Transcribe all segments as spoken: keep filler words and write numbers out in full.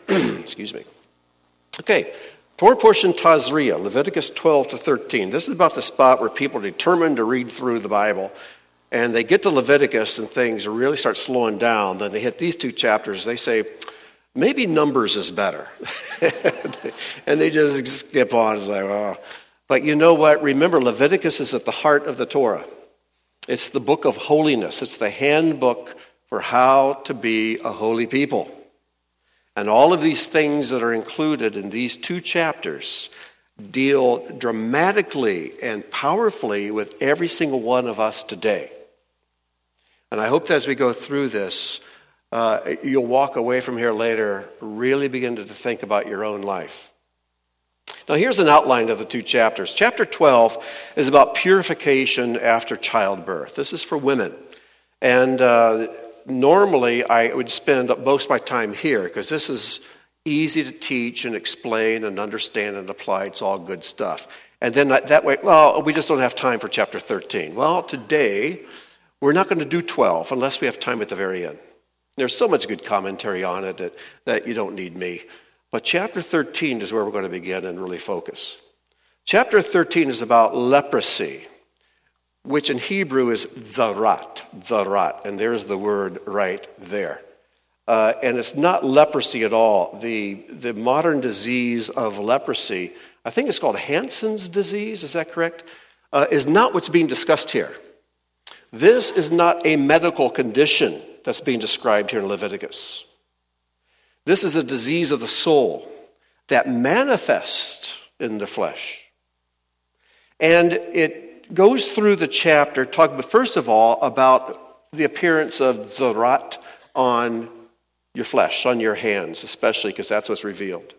Excuse me. Okay, Torah portion Tazria, Leviticus twelve to thirteen. This is about the spot where people are determined to read through the Bible, and they get to Leviticus and things really start slowing down. Then they hit these two chapters. They say, maybe Numbers is better. And they just skip on. It's like, oh. But you know what? Remember, Leviticus is at the heart of the Torah. It's the book of holiness. It's the handbook for how to be a holy people. And all of these things that are included in these two chapters deal dramatically and powerfully with every single one of us today. And I hope that as we go through this, uh, you'll walk away from here later, really begin to think about your own life. Now here's an outline of the two chapters. Chapter twelve is about purification after childbirth. This is for women. And uh, normally I would spend most of my time here because this is easy to teach and explain and understand and apply. It's all good stuff. And then that way, well, we just don't have time for chapter thirteen. Well, today we're not going to do twelve unless we have time at the very end. There's so much good commentary on it that, that you don't need me. But chapter thirteen is where we're going to begin and really focus. Chapter thirteen is about leprosy, which in Hebrew is zarat, zarat, and there's the word right there. Uh, and it's not leprosy at all. The, the modern disease of leprosy, I think it's called Hansen's disease, is that correct? Uh, is not what's being discussed here. This is not a medical condition that's being described here in Leviticus. This is a disease of the soul that manifests in the flesh. And it goes through the chapter, talking first of all about the appearance of zarat on your flesh, on your hands, especially because that's what's revealed.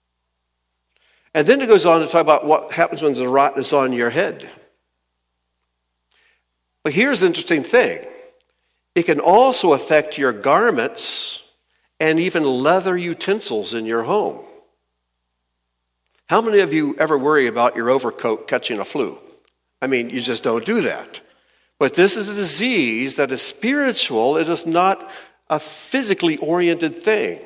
And then it goes on to talk about what happens when zarat is on your head. But here's the interesting thing. It can also affect your garments and even leather utensils in your home. How many of you ever worry about your overcoat catching a flu? I mean, you just don't do that. But this is a disease that is spiritual. It is not a physically oriented thing.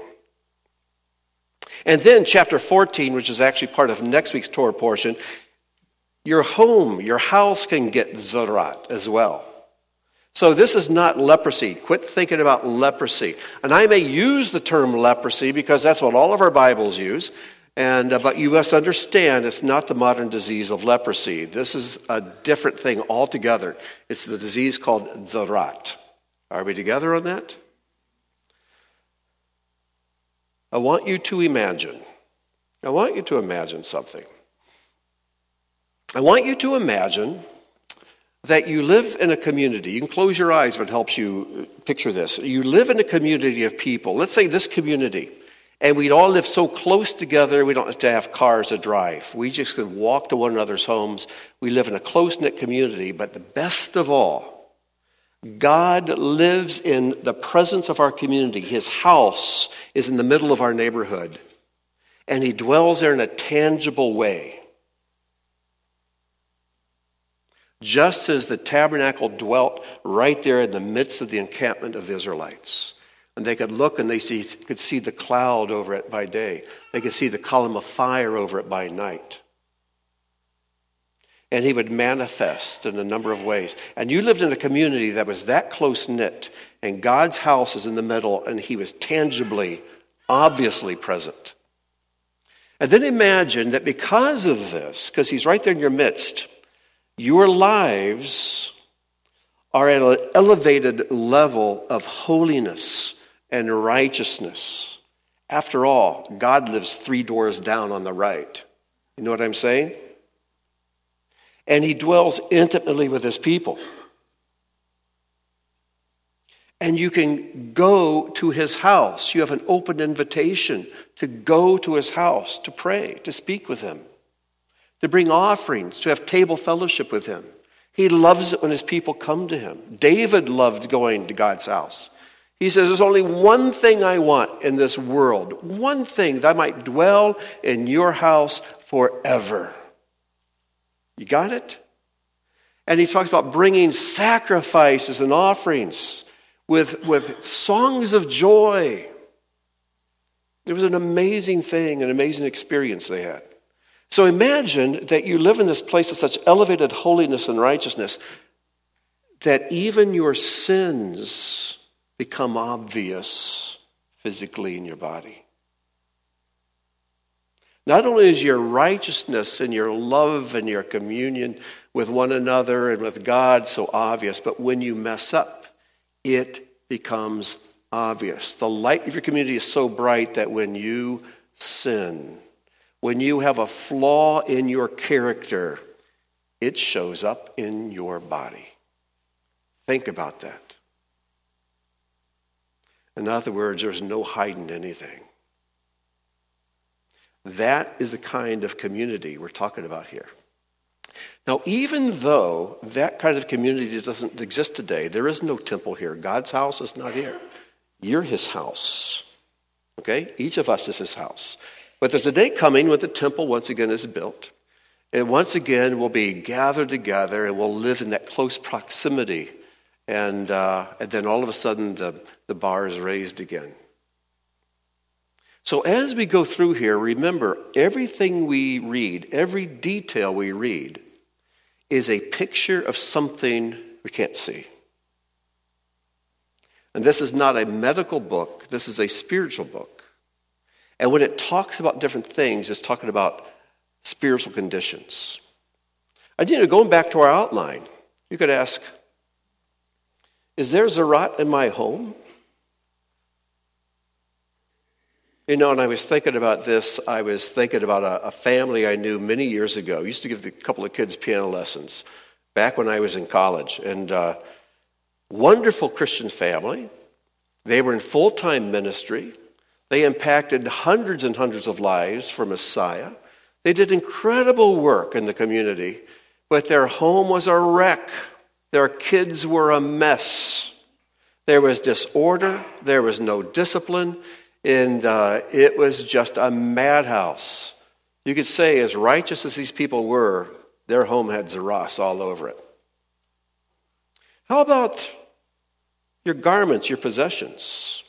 And then chapter fourteen, which is actually part of next week's Torah portion, your home, your house can get zarat as well. So this is not leprosy. Quit thinking about leprosy. And I may use the term leprosy because that's what all of our Bibles use. And uh, but you must understand it's not the modern disease of leprosy. This is a different thing altogether. It's the disease called zarat. Are we together on that? I want you to imagine. I want you to imagine something. I want you to imagine that you live in a community. You can close your eyes if it helps you picture this. You live in a community of people. Let's say this community. And we'd all live so close together, we don't have to have cars to drive. We just could walk to one another's homes. We live in a close-knit community. But the best of all, God lives in the presence of our community. His house is in the middle of our neighborhood. And he dwells there in a tangible way. Just as the tabernacle dwelt right there in the midst of the encampment of the Israelites. And they could look and they see, could see the cloud over it by day. They could see the column of fire over it by night. And he would manifest in a number of ways. And you lived in a community that was that close-knit. And God's house is in the middle. And he was tangibly, obviously present. And then imagine that because of this, because he's right there in your midst, your lives are at an elevated level of holiness and righteousness. After all, God lives three doors down on the right. You know what I'm saying? And he dwells intimately with his people. And you can go to his house. You have an open invitation to go to his house, to pray, to speak with him, to bring offerings, to have table fellowship with him. He loves it when his people come to him. David loved going to God's house. He says, there's only one thing I want in this world. One thing, that I might dwell in your house forever. You got it? And he talks about bringing sacrifices and offerings with, with songs of joy. It was an amazing thing, an amazing experience they had. So imagine that you live in this place of such elevated holiness and righteousness that even your sins become obvious physically in your body. Not only is your righteousness and your love and your communion with one another and with God so obvious, but when you mess up, it becomes obvious. The light of your community is so bright that when you sin, when you have a flaw in your character, it shows up in your body. Think about that. In other words, there's no hiding anything. That is the kind of community we're talking about here. Now, even though that kind of community doesn't exist today, there is no temple here. God's house is not here. You're his house. Okay? Each of us is his house. But there's a day coming when the temple once again is built. And once again we'll be gathered together and we'll live in that close proximity. And, uh, and then all of a sudden the, the bar is raised again. So as we go through here, remember, everything we read, every detail we read, is a picture of something we can't see. And this is not a medical book, this is a spiritual book. And when it talks about different things, it's talking about spiritual conditions. And you know, going back to our outline, you could ask, is there Zerat in my home? You know, and I was thinking about this, I was thinking about a, a family I knew many years ago. I used to give a couple of kids piano lessons back when I was in college. And uh, wonderful Christian family. They were in full-time ministry. They impacted hundreds and hundreds of lives for Messiah. They did incredible work in the community, but their home was a wreck. Their kids were a mess. There was disorder. There was no discipline. And uh, it was just a madhouse. You could say, as righteous as these people were, their home had Zeras all over it. How about your garments, your possessions?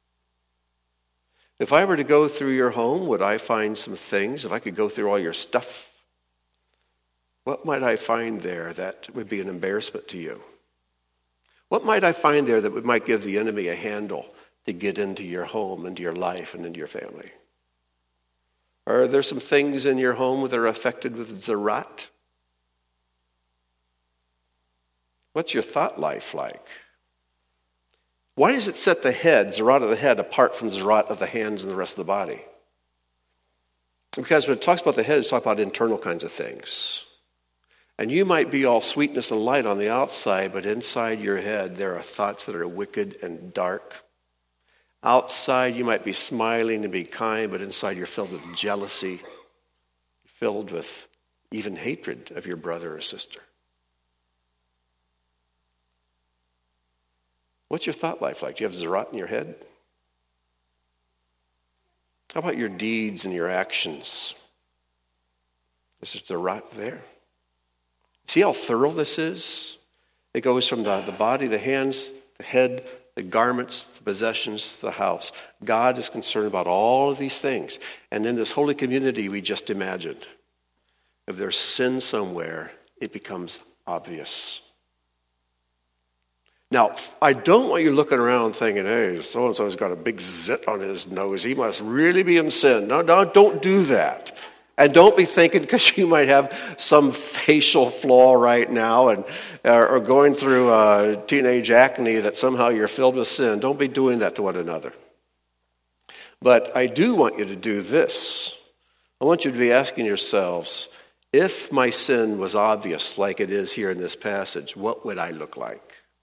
If I were to go through your home, would I find some things? If I could go through all your stuff, what might I find there that would be an embarrassment to you? What might I find there that might give the enemy a handle to get into your home, into your life, and into your family? Are there some things in your home that are affected with Zerat? What's your thought life like? Why does it set the head, Zerat of the head, apart from Zerat of the hands and the rest of the body? Because when it talks about the head, it's talking about internal kinds of things. And you might be all sweetness and light on the outside, but inside your head there are thoughts that are wicked and dark. Outside you might be smiling and be kind, but inside you're filled with jealousy, filled with even hatred of your brother or sister. What's your thought life like? Do you have Zerat in your head? How about your deeds and your actions? Is there Zerat there? See how thorough this is? It goes from the, the body, the hands, the head, the garments, the possessions, the house. God is concerned about all of these things. And in this holy community we just imagined, if there's sin somewhere, it becomes obvious. Now, I don't want you looking around thinking, hey, so-and-so's got a big zit on his nose. He must really be in sin. No, no, don't do that. And don't be thinking, because you might have some facial flaw right now and uh, or going through uh, teenage acne, that somehow you're filled with sin. Don't be doing that to one another. But I do want you to do this. I want you to be asking yourselves, if my sin was obvious like it is here in this passage, what would I look like?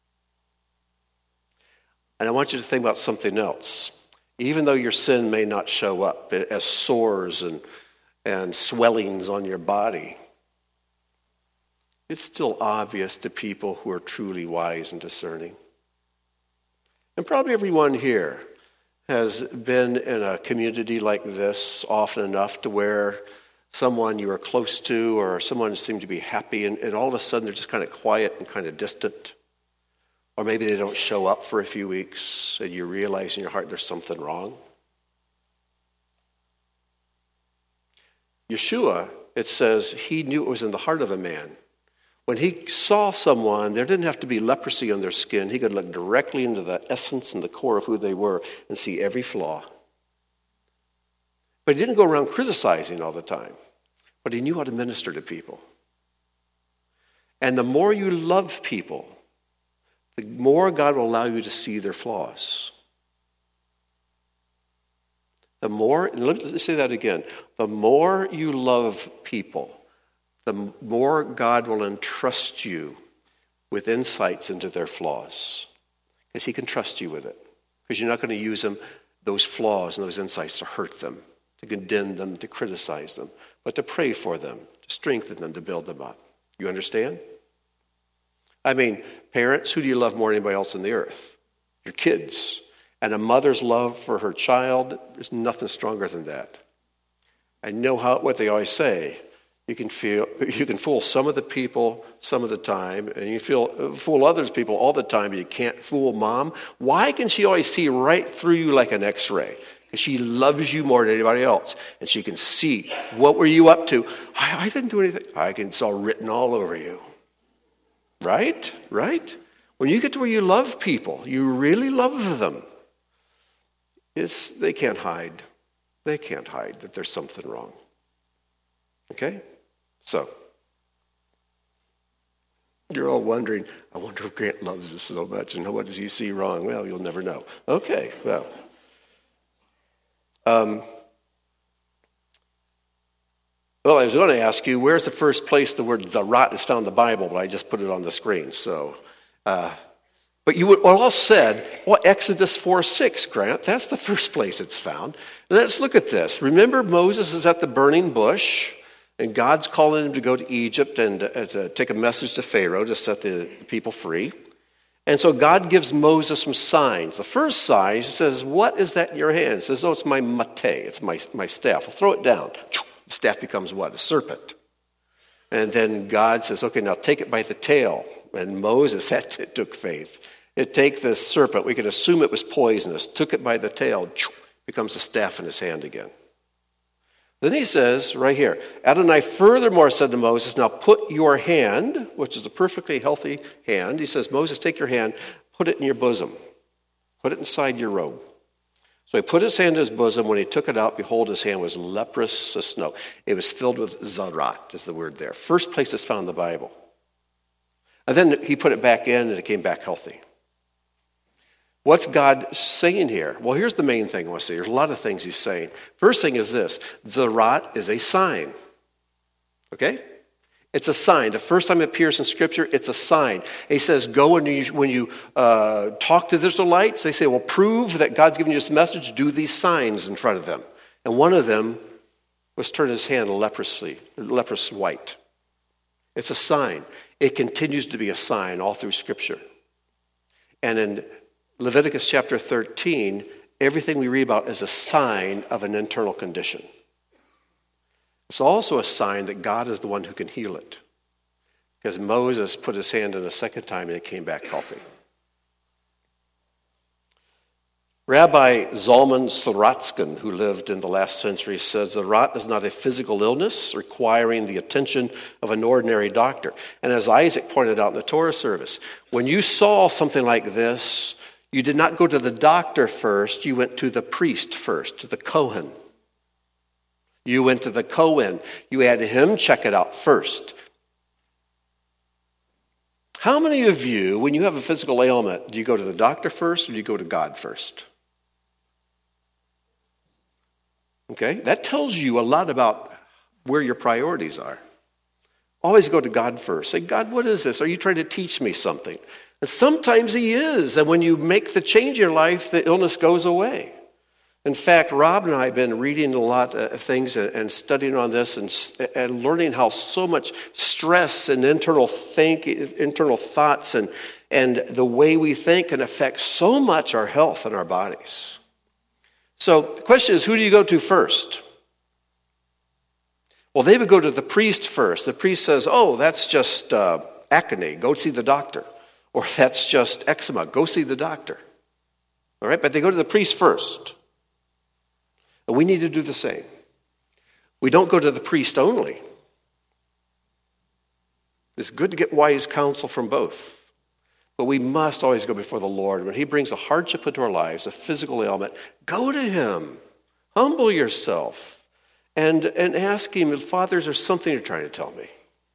And I want you to think about something else. Even though your sin may not show up as sores and, and swellings on your body, it's still obvious to people who are truly wise and discerning. And probably everyone here has been in a community like this often enough to where someone you are close to or someone seemed to be happy, and, and all of a sudden they're just kind of quiet and kind of distant. Or maybe they don't show up for a few weeks and you realize in your heart there's something wrong. Yeshua, it says he knew it was in the heart of a man. When he saw someone, there didn't have to be leprosy on their skin. He could look directly into the essence and the core of who they were and see every flaw. But he didn't go around criticizing all the time. But he knew how to minister to people. And the more you love people, the more God will allow you to see their flaws. The more, and let me say that again, the more you love people, the more God will entrust you with insights into their flaws. Because he can trust you with it. Because you're not going to use them, those flaws and those insights to hurt them, to condemn them, to criticize them, but to pray for them, to strengthen them, to build them up. You understand? I mean, parents, who do you love more than anybody else on the earth? Your kids. And a mother's love for her child, there's nothing stronger than that. I know how what they always say. You can feel you can fool some of the people some of the time, and you feel fool other people all the time, but you can't fool mom. Why can she always see right through you like an X-ray? Because she loves you more than anybody else, and she can see what were you up to. I, I didn't do anything. I can. It's all written all over you. Right? Right? When you get to where you love people, you really love them. It's, they can't hide. They can't hide that there's something wrong. Okay? So, you're all wondering, I wonder if Grant loves us so much, and what does he see wrong? Well, you'll never know. Okay, well. Um, well, I was going to ask you, where's the first place the word zarat is found in the Bible, but I just put it on the screen, so... Uh, But you would all said, well, Exodus four six, Grant, that's the first place it's found. And let's look at this. Remember, Moses is at the burning bush, and God's calling him to go to Egypt and uh, to take a message to Pharaoh to set the people free. And so God gives Moses some signs. The first sign, he says, what is that in your hand? He says, oh, it's my mateh, it's my, my staff. I'll throw it down. The staff becomes what? A serpent. And then God says, okay, now take it by the tail. And Moses, that it took faith. It take this serpent, we could assume it was poisonous, took it by the tail, becomes a staff in his hand again. Then he says, right here, Adonai furthermore said to Moses, now put your hand, which is a perfectly healthy hand, he says, Moses, take your hand, put it in your bosom, put it inside your robe. So he put his hand in his bosom. When he took it out, behold, his hand was leprous as snow. It was filled with zarat, is the word there. First place it's found in the Bible. And then he put it back in, and it came back healthy. What's God saying here? Well, here's the main thing I want to say. There's a lot of things he's saying. First thing is this. Zarat is a sign. Okay? It's a sign. The first time it appears in Scripture, it's a sign. And he says, go and you, when you uh, talk to the Israelites, they say, well, prove that God's given you this message. Do these signs in front of them. And one of them was turn his hand leprously, leprous white. It's a sign. It continues to be a sign all through Scripture. And in Leviticus chapter thirteen, everything we read about is a sign of an internal condition. It's also a sign that God is the one who can heal it. Because Moses put his hand in a second time and it came back healthy. Rabbi Zalman Sorotskin, who lived in the last century, says zarat is not a physical illness requiring the attention of an ordinary doctor. And as Isaac pointed out in the Torah service, when you saw something like this, you did not go to the doctor first, you went to the priest first, to the Kohen. You went to the Kohen. You had him check it out first. How many of you, when you have a physical ailment, do you go to the doctor first or do you go to God first? Okay, that tells you a lot about where your priorities are. Always go to God first. Say, God, what is this? Are you trying to teach me something? And sometimes he is. And when you make the change in your life, the illness goes away. In fact, Rob and I have been reading a lot of things and studying on this and, and learning how so much stress and internal think, internal thoughts and, and the way we think can affect so much our health and our bodies. So the question is, who do you go to first? Well, they would go to the priest first. The priest says, oh, that's just uh, acne. Go see the doctor. Or that's just eczema. Go see the doctor. All right, but they go to the priest first. And we need to do the same. We don't go to the priest only. It's good to get wise counsel from both. But we must always go before the Lord. When he brings a hardship into our lives, a physical ailment, go to him. Humble yourself. And, and ask him, Father, is there something you're trying to tell me?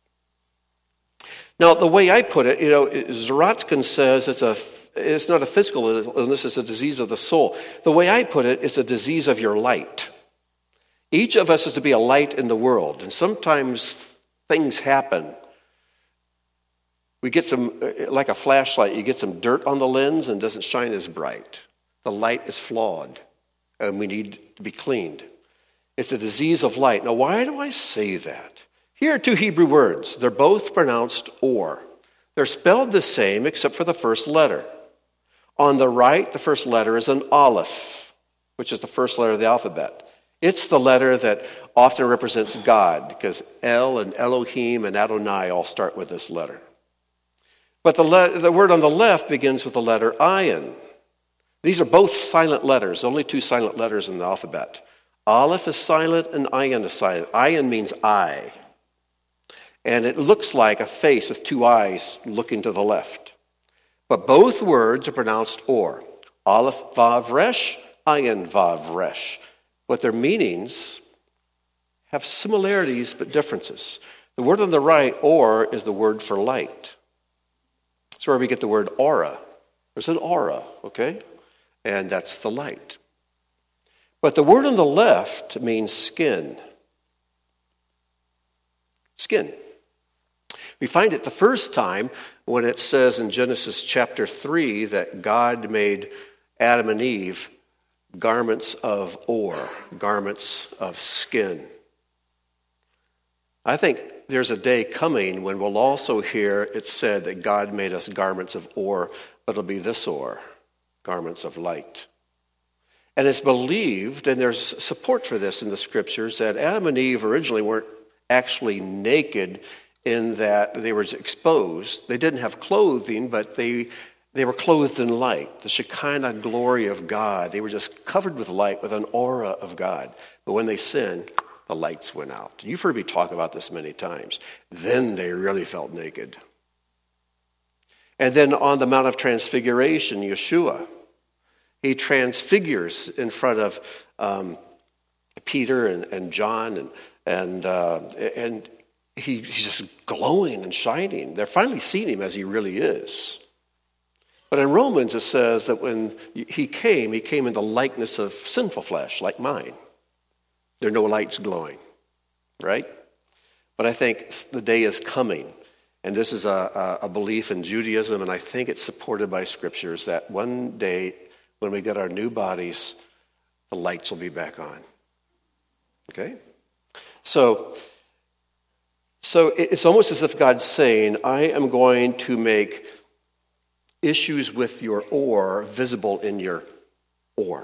Now, the way I put it, you know, Zorotskin says it's a it's not a physical illness, it's a disease of the soul. The way I put it, it's a disease of your light. Each of us is to be a light in the world, and sometimes things happen. We get some, like a flashlight, you get some dirt on the lens and it doesn't shine as bright. The light is flawed, and we need to be cleaned. It's a disease of light. Now, why do I say that? Here are two Hebrew words. They're both pronounced or. They're spelled the same except for the first letter. On the right, the first letter is an aleph, which is the first letter of the alphabet. It's the letter that often represents God, because El and Elohim and Adonai all start with this letter. But the, le- the word on the left begins with the letter ayin. These are both silent letters, only two silent letters in the alphabet. Aleph is silent and ayin is silent. Ayin means eye. And it looks like a face with two eyes looking to the left. But both words are pronounced or. Aleph vav resh, ayin vav resh. But their meanings have similarities but differences. The word on the right, or, is the word for light. That's where we get the word aura. There's an aura, okay? And that's the light. But the word on the left means skin. Skin. We find it the first time when it says in Genesis chapter three that God made Adam and Eve garments of ore, garments of skin. I think there's a day coming when we'll also hear it said that God made us garments of ore, but it'll be this ore, garments of light. And it's believed, and there's support for this in the scriptures, that Adam and Eve originally weren't actually naked in that they were exposed. They didn't have clothing, but they they were clothed in light, the Shekinah glory of God. They were just covered with light, with an aura of God. But when they sinned, the lights went out. You've heard me talk about this many times. Then they really felt naked. And then on the Mount of Transfiguration, Yeshua, he transfigures in front of um, Peter and, and John, and and uh, and he, he's just glowing and shining. They're finally seeing him as he really is. But in Romans it says that when he came, he came in the likeness of sinful flesh, like mine. There are no lights glowing, right? But I think the day is coming, and this is a, a, a belief in Judaism, and I think it's supported by scriptures, that one day when we get our new bodies, the lights will be back on. Okay? So, so it's almost as if God's saying, I am going to make issues with your ore visible in your ore.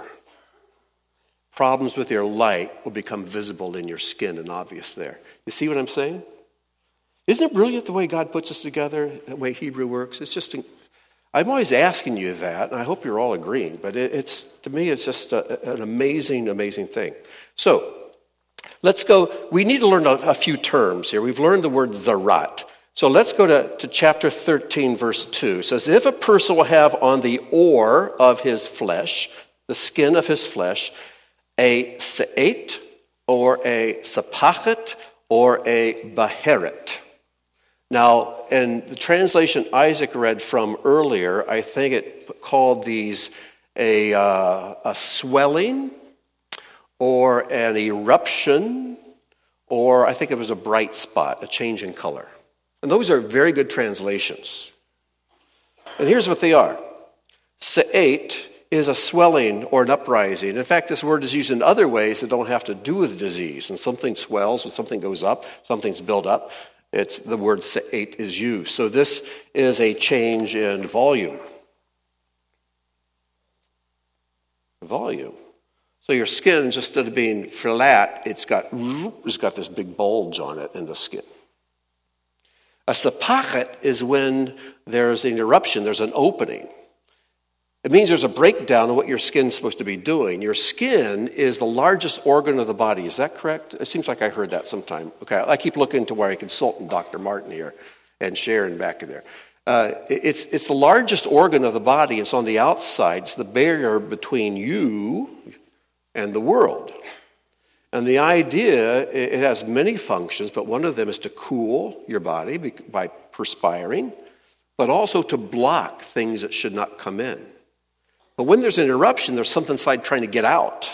Problems with your light will become visible in your skin and obvious there. You see what I'm saying? Isn't it brilliant the way God puts us together, the way Hebrew works? It's just, I'm always asking you that, and I hope you're all agreeing, but it, it's, to me, it's just a, an amazing, amazing thing. So, let's go, we need to learn a, a few terms here. We've learned the word zarat. So let's go to, to chapter thirteen, verse two. It says, if a person will have on the ore of his flesh, the skin of his flesh, a se'et, or a sapachet, or a baheret. Now, in the translation Isaac read from earlier, I think it called these a, uh, a swelling, or an eruption, or I think it was a bright spot, a change in color. And those are very good translations. And here's what they are. Se'et is a swelling or an uprising. In fact, this word is used in other ways that don't have to do with disease. When something swells, when something goes up, something's built up, it's the word se'et is used. So this is a change in volume. Volume. So your skin, just instead of being flat, it's got, it's got this big bulge on it in the skin. A sapachet is when there's an eruption, there's an opening. It means there's a breakdown of what your skin's supposed to be doing. Your skin is the largest organ of the body. Is that correct? It seems like I heard that sometime. Okay, I keep looking to where I consult Doctor Martin here and Sharon back in there. Uh, it's, it's the largest organ of the body. It's on the outside. It's the barrier between you and the world. And the idea, it has many functions, but one of them is to cool your body by perspiring, but also to block things that should not come in. But when there's an eruption, there's something inside trying to get out.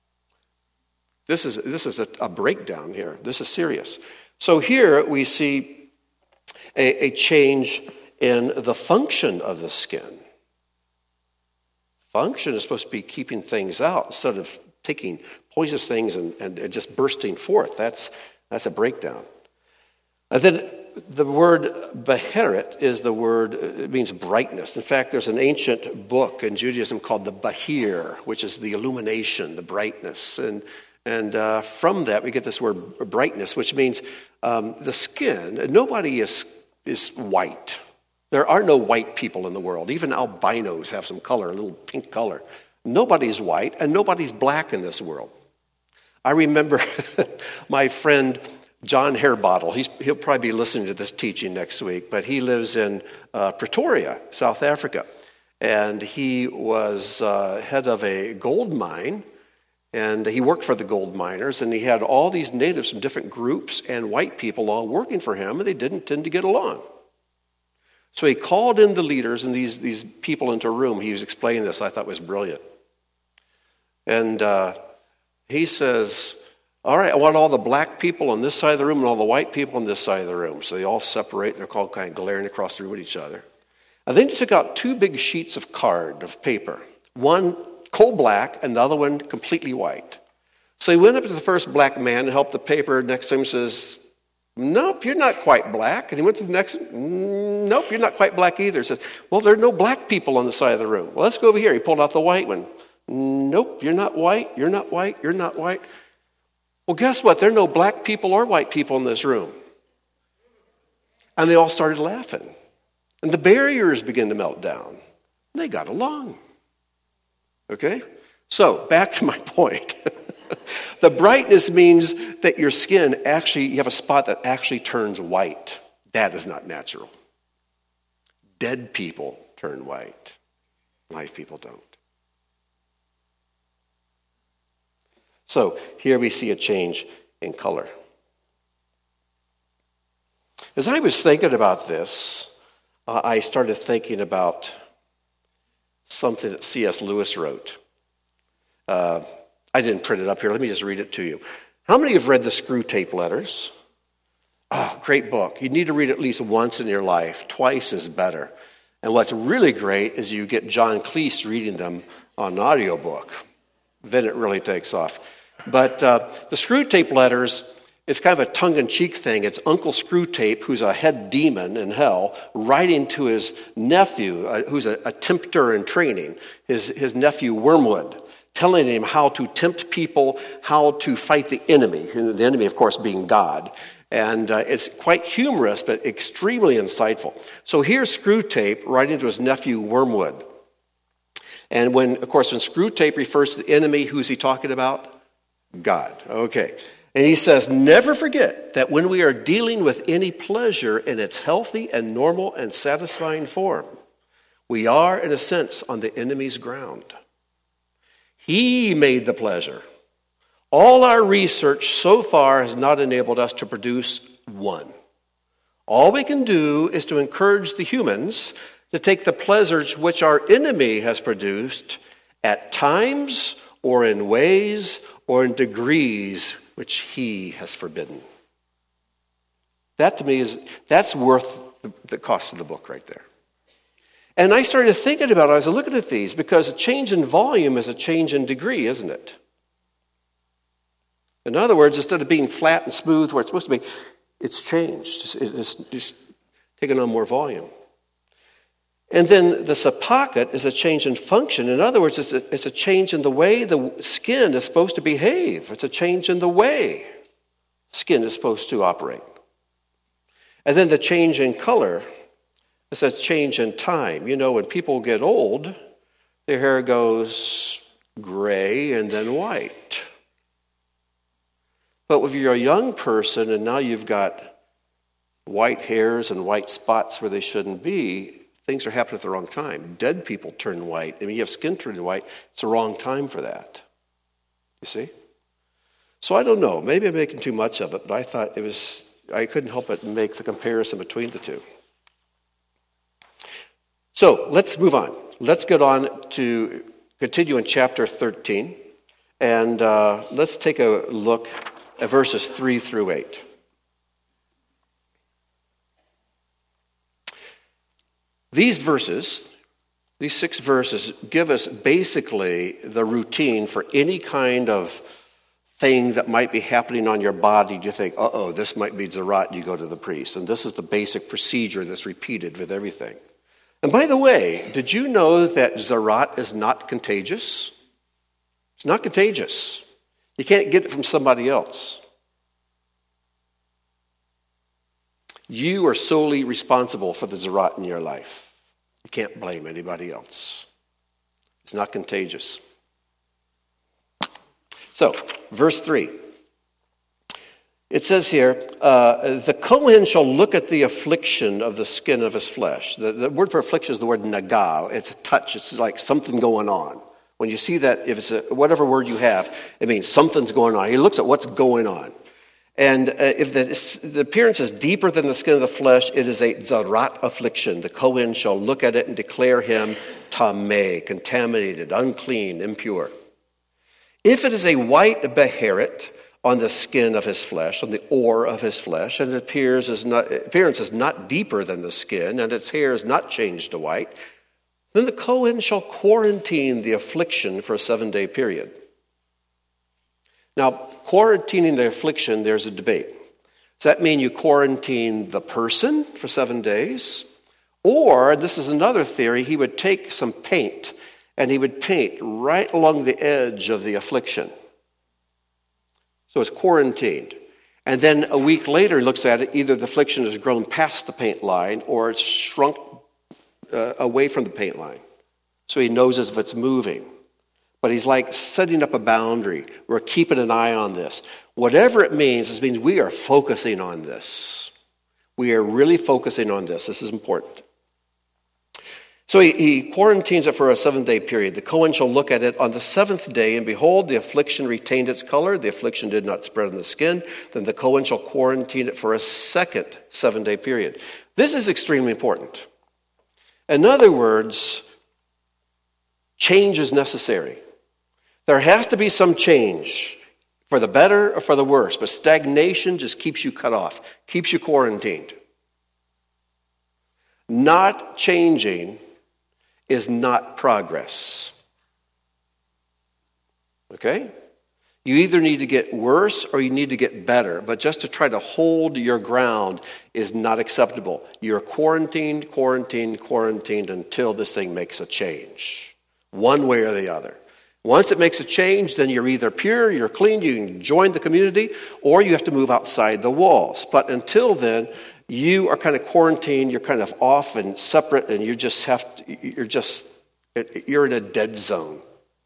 This is, this is a, a breakdown here. This is serious. So here we see a, a change in the function of the skin. Function is supposed to be keeping things out instead of taking poisonous things and, and, and just bursting forth. That's, that's a breakdown. And then the word Beheret is the word, it means brightness. In fact, there's an ancient book in Judaism called the Bahir, which is the illumination, the brightness. And, and uh, from that, we get this word brightness, which means um, the skin. Nobody is, is white. There are no white people in the world. Even albinos have some color, a little pink color. Nobody's white, and nobody's black in this world. I remember my friend John Hairbottle. He's, he'll probably be listening to this teaching next week, but he lives in uh, Pretoria, South Africa. And he was uh, head of a gold mine, and he worked for the gold miners, and he had all these natives from different groups and white people all working for him, and they didn't tend to get along. So he called in the leaders and these, these people into a room. He was explaining this. I thought was brilliant. And uh, he says, all right, I want all the black people on this side of the room and all the white people on this side of the room. So they all separate, and they're all kind of glaring across the room at each other. And then he took out two big sheets of card, of paper. One coal black and the other one completely white. So he went up to the first black man and helped the paper next to him and says, nope, you're not quite black. And he went to the next one, nope, you're not quite black either. He says, well, there are no black people on the side of the room. Well, let's go over here. He pulled out the white one. Nope, you're not white, you're not white, you're not white. Well, guess what? There are no black people or white people in this room. And they all started laughing. And the barriers began to melt down. They got along. Okay? So, back to my point. The brightness means that your skin actually, you have a spot that actually turns white. That is not natural. Dead people turn white. Live people don't. So here we see a change in color. As I was thinking about this, uh, I started thinking about something that C S Lewis wrote. Uh, I didn't print it up here. Let me just read it to you. How many have read the Screw Tape Letters? Oh, great book. You need to read it at least once in your life. Twice is better. And what's really great is you get John Cleese reading them on an audiobook. Then it really takes off. But uh, the Screw Tape Letters is kind of a tongue-in-cheek thing. It's Uncle Screwtape, who's a head demon in hell, writing to his nephew, uh, who's a, a tempter in training, his, his nephew Wormwood, telling him how to tempt people, how to fight the enemy, and the enemy, of course, being God. And uh, it's quite humorous, but extremely insightful. So here's Screwtape writing to his nephew Wormwood. And when, of course, when Screwtape refers to the enemy, who's he talking about? God. Okay. And he says, never forget that when we are dealing with any pleasure in its healthy and normal and satisfying form, we are, in a sense, on the enemy's ground. He made the pleasure. All our research so far has not enabled us to produce one. All we can do is to encourage the humans to take the pleasures which our enemy has produced at times or in ways or in degrees which he has forbidden. That to me is, that's worth the, the cost of the book right there. And I started thinking about it as I was looking at these, because a change in volume is a change in degree, isn't it? In other words, instead of being flat and smooth where it's supposed to be, it's changed. It's, it's taken on more volume. And then the sapocket is a change in function. In other words, it's a, it's a change in the way the skin is supposed to behave. It's a change in the way skin is supposed to operate. And then the change in color is a change in time. You know, when people get old, their hair goes gray and then white. But if you're a young person and now you've got white hairs and white spots where they shouldn't be, things are happening at the wrong time. Dead people turn white. I mean, you have skin turning white. It's the wrong time for that. You see? So I don't know. Maybe I'm making too much of it, but I thought it was, I couldn't help but make the comparison between the two. So let's move on. Let's get on to continue in chapter thirteen. And uh, let's take a look at verses three through eight. These verses, these six verses, give us basically the routine for any kind of thing that might be happening on your body. You think, uh-oh, this might be Zarat, you go to the priest. And this is the basic procedure that's repeated with everything. And by the way, did you know that Zarat is not contagious? It's not contagious. You can't get it from somebody else. You are solely responsible for the Zarat in your life. You can't blame anybody else. It's not contagious. So, verse three. It says here, uh, the Kohen shall look at the affliction of the skin of his flesh. The, the word for affliction is the word nagah. It's a touch. It's like something going on. When you see that, if it's a, whatever word you have, it means something's going on. He looks at what's going on. And uh, if the, the appearance is deeper than the skin of the flesh, it is a zarat affliction. The Kohen shall look at it and declare him tameh, contaminated, unclean, impure. If it is a white beheret on the skin of his flesh, on the ore of his flesh, and it appears as not, appearance is not deeper than the skin, and its hair is not changed to white, then the Kohen shall quarantine the affliction for a seven-day period. Now, quarantining the affliction, there's a debate. Does that mean you quarantine the person for seven days? Or, this is another theory, he would take some paint and he would paint right along the edge of the affliction. So it's quarantined. And then a week later he looks at it, either the affliction has grown past the paint line or it's shrunk uh, away from the paint line. So he knows as if it's moving. But he's like setting up a boundary. We're keeping an eye on this. Whatever it means, this means we are focusing on this. We are really focusing on this. This is important. So he, he quarantines it for a seven-day period. The Kohen shall look at it on the seventh day, and behold, the affliction retained its color. The affliction did not spread on the skin. Then the Kohen shall quarantine it for a second seven-day period. This is extremely important. In other words, change is necessary. There has to be some change, for the better or for the worse, but stagnation just keeps you cut off, keeps you quarantined. Not changing is not progress. Okay? You either need to get worse or you need to get better, but just to try to hold your ground is not acceptable. You're quarantined, quarantined, quarantined until this thing makes a change, one way or the other. Once it makes a change, then you're either pure, you're clean, you can join the community, or you have to move outside the walls. But until then, you are kind of quarantined, you're kind of off and separate, and you just have to, you're just, you're in a dead zone.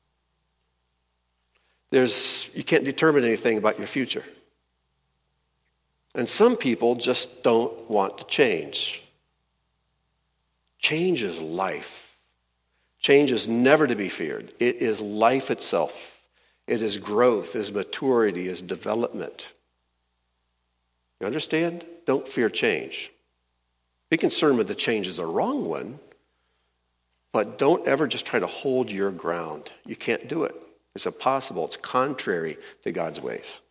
There's, you can't determine anything about your future. And some people just don't want to change. Change is life. Change is never to be feared. It is life itself. It is growth, is maturity, is development. You understand? Don't fear change. Be concerned when the change is a wrong one, but don't ever just try to hold your ground. You can't do it. It's impossible. It's contrary to God's ways.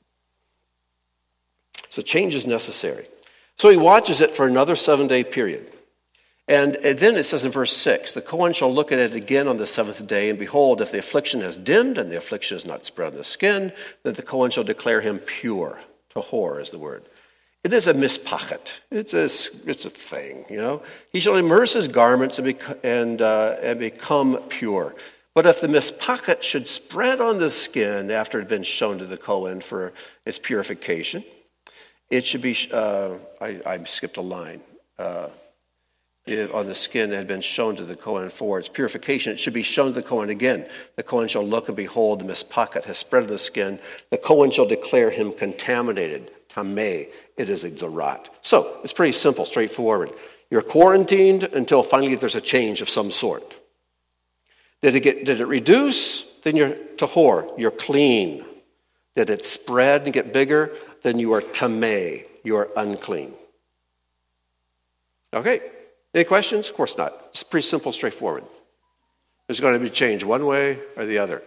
So change is necessary. So he watches it for another seven-day period. And then it says in verse six, the Kohen shall look at it again on the seventh day, and behold, if the affliction has dimmed and the affliction is not spread on the skin, then the Kohen shall declare him pure. Tahor is the word. It is a mispachet. It's a, it's a thing, you know. He shall immerse his garments and, bec- and, uh, and become pure. But if the mispachet should spread on the skin after it had been shown to the Kohen for its purification, it should be, uh, I, I skipped a line. Uh, on the skin had been shown to the Kohen for its purification, it should be shown to the Kohen again. The Kohen shall look and behold, the mispakat has spread on the skin. The Kohen shall declare him contaminated, tameh. It is a zarat. So it's pretty simple, straightforward. You're quarantined until finally there's a change of some sort. Did it get? Did it reduce? Then you're tahor. You're clean. Did it spread and get bigger? Then you are tameh. You are unclean. Okay. Any questions? Of course not. It's pretty simple, straightforward. There's going to be change one way or the other.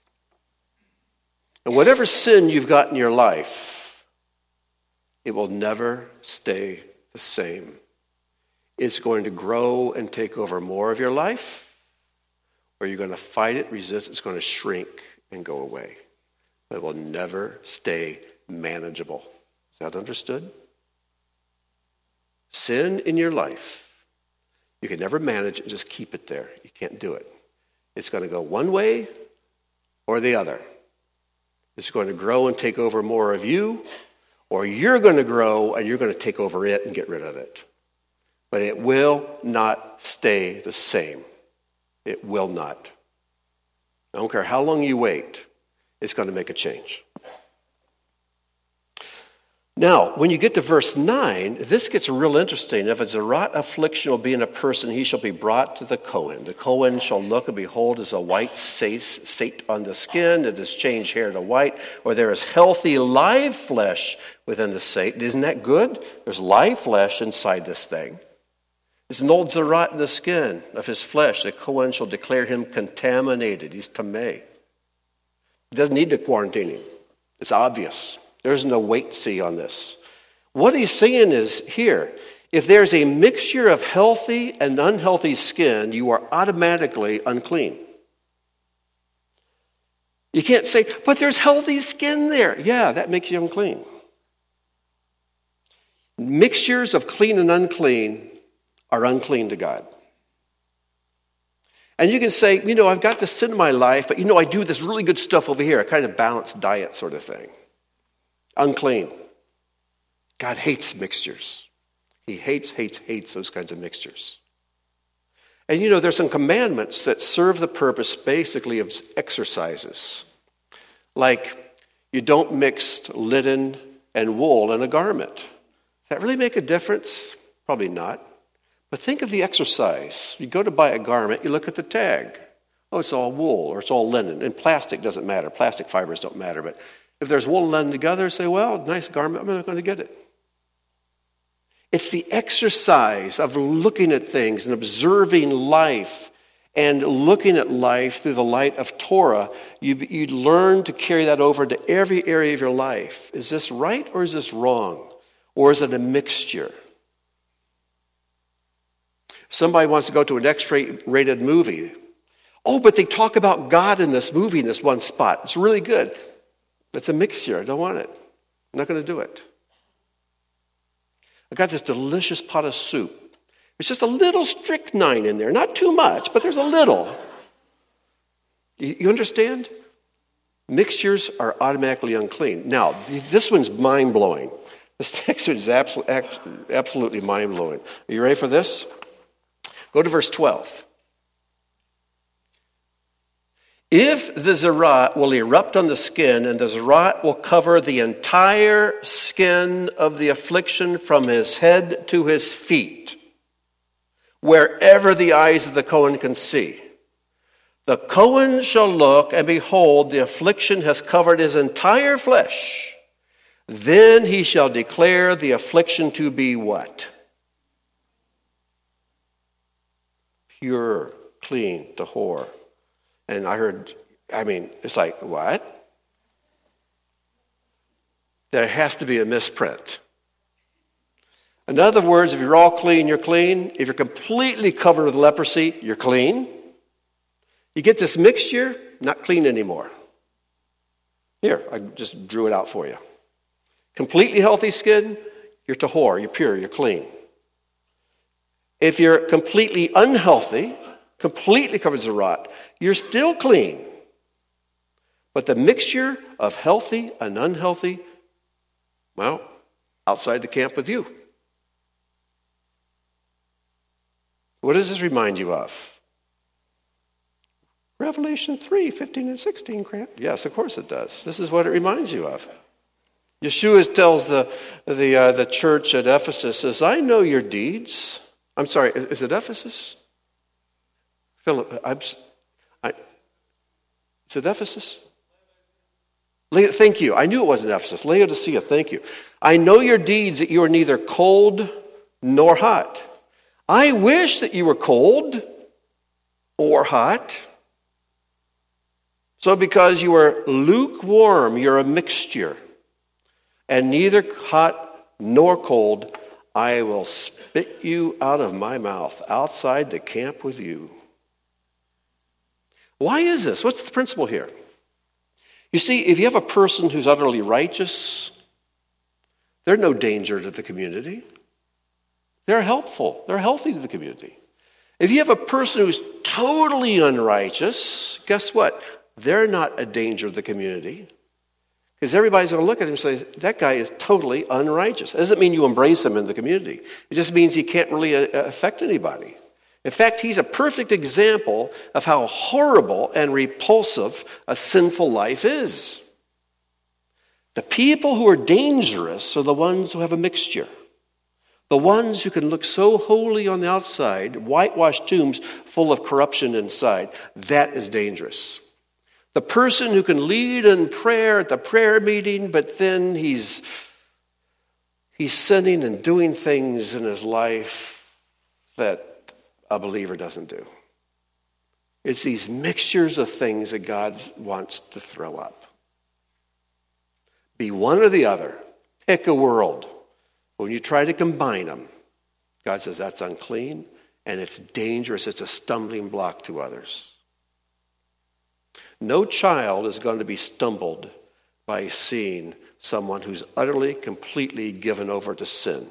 And whatever sin you've got in your life, it will never stay the same. It's going to grow and take over more of your life, or you're going to fight it, resist, it's going to shrink and go away. But it will never stay manageable. Is that understood? Sin in your life, you can never manage and just keep it there. You can't do it. It's going to go one way or the other. It's going to grow and take over more of you, or you're going to grow and you're going to take over it and get rid of it. But it will not stay the same. It will not. I don't care how long you wait, it's going to make a change. Now, when you get to verse nine, this gets real interesting. If a zarat affliction will be in a person, he shall be brought to the Kohen. The Kohen shall look and behold as a white sate on the skin, it has changed hair to white, or there is healthy live flesh within the sate. Isn't that good? There's live flesh inside this thing. There's an old zarat in the skin of his flesh. The Kohen shall declare him contaminated. He's tameh. He doesn't need to quarantine him. It's obvious. There's no wait-see on this. What he's saying is here, if there's a mixture of healthy and unhealthy skin, you are automatically unclean. You can't say, but there's healthy skin there. Yeah, that makes you unclean. Mixtures of clean and unclean are unclean to God. And you can say, you know, I've got this sin in my life, but you know, I do this really good stuff over here, a kind of balanced diet sort of thing. Unclean. God hates mixtures. He hates, hates, hates those kinds of mixtures. And you know, there's some commandments that serve the purpose basically of exercises. Like, you don't mix linen and wool in a garment. Does that really make a difference? Probably not. But think of the exercise. You go to buy a garment, you look at the tag. Oh, it's all wool or it's all linen. And plastic doesn't matter. Plastic fibers don't matter. But if there's wool and linen together, say, well, nice garment, I'm not going to get it. It's the exercise of looking at things and observing life and looking at life through the light of Torah. You, you learn to carry that over to every area of your life. Is this right or is this wrong? Or is it a mixture? Somebody wants to go to an X-rated movie. Oh, but they talk about God in this movie in this one spot. It's really good. It's a mixture. I don't want it. I'm not going to do it. I got this delicious pot of soup. There's just a little strychnine in there. Not too much, but there's a little. You, you understand? Mixtures are automatically unclean. Now, this one's mind-blowing. This text is absolutely, absolutely mind-blowing. Are you ready for this? Go to verse twelve. If the zarat will erupt on the skin, and the zarat will cover the entire skin of the affliction from his head to his feet, wherever the eyes of the Kohen can see, the Kohen shall look, and behold, the affliction has covered his entire flesh. Then he shall declare the affliction to be what? Pure, clean, tahor. And I heard, I mean, it's like, what? There has to be a misprint. In other words, if you're all clean, you're clean. If you're completely covered with leprosy, you're clean. You get this mixture, not clean anymore. Here, I just drew it out for you. Completely healthy skin, you're tahor, you're pure, you're clean. If you're completely unhealthy, completely covered with zarat, you're still clean. But the mixture of healthy and unhealthy, well, outside the camp with you. What does this remind you of? Revelation three, fifteen and sixteen, Grant. Yes, of course it does. This is what it reminds you of. Yeshua tells the, the, uh, the church at Ephesus, says, I know your deeds. I'm sorry, is it Ephesus? Philip, I'm, I, is it Ephesus? La- thank you. I knew it wasn't Ephesus. Laodicea, thank you. I know your deeds, that you are neither cold nor hot. I wish that you were cold or hot. So because you are lukewarm, you're a mixture, and neither hot nor cold, I will spit you out of my mouth, outside the camp with you. Why is this? What's the principle here? You see, if you have a person who's utterly righteous, they're no danger to the community. They're helpful. They're healthy to the community. If you have a person who's totally unrighteous, guess what? They're not a danger to the community. Because everybody's going to look at him and say, that guy is totally unrighteous. It doesn't mean you embrace him in the community. It just means he can't really affect anybody. In fact, he's a perfect example of how horrible and repulsive a sinful life is. The people who are dangerous are the ones who have a mixture. The ones who can look so holy on the outside, whitewashed tombs full of corruption inside, that is dangerous. The person who can lead in prayer at the prayer meeting, but then he's, he's sinning and doing things in his life that a believer doesn't do. It's these mixtures of things that God wants to throw up. Be one or the other. Pick a world. When you try to combine them, God says that's unclean and it's dangerous. It's a stumbling block to others. No child is going to be stumbled by seeing someone who's utterly, completely given over to sin.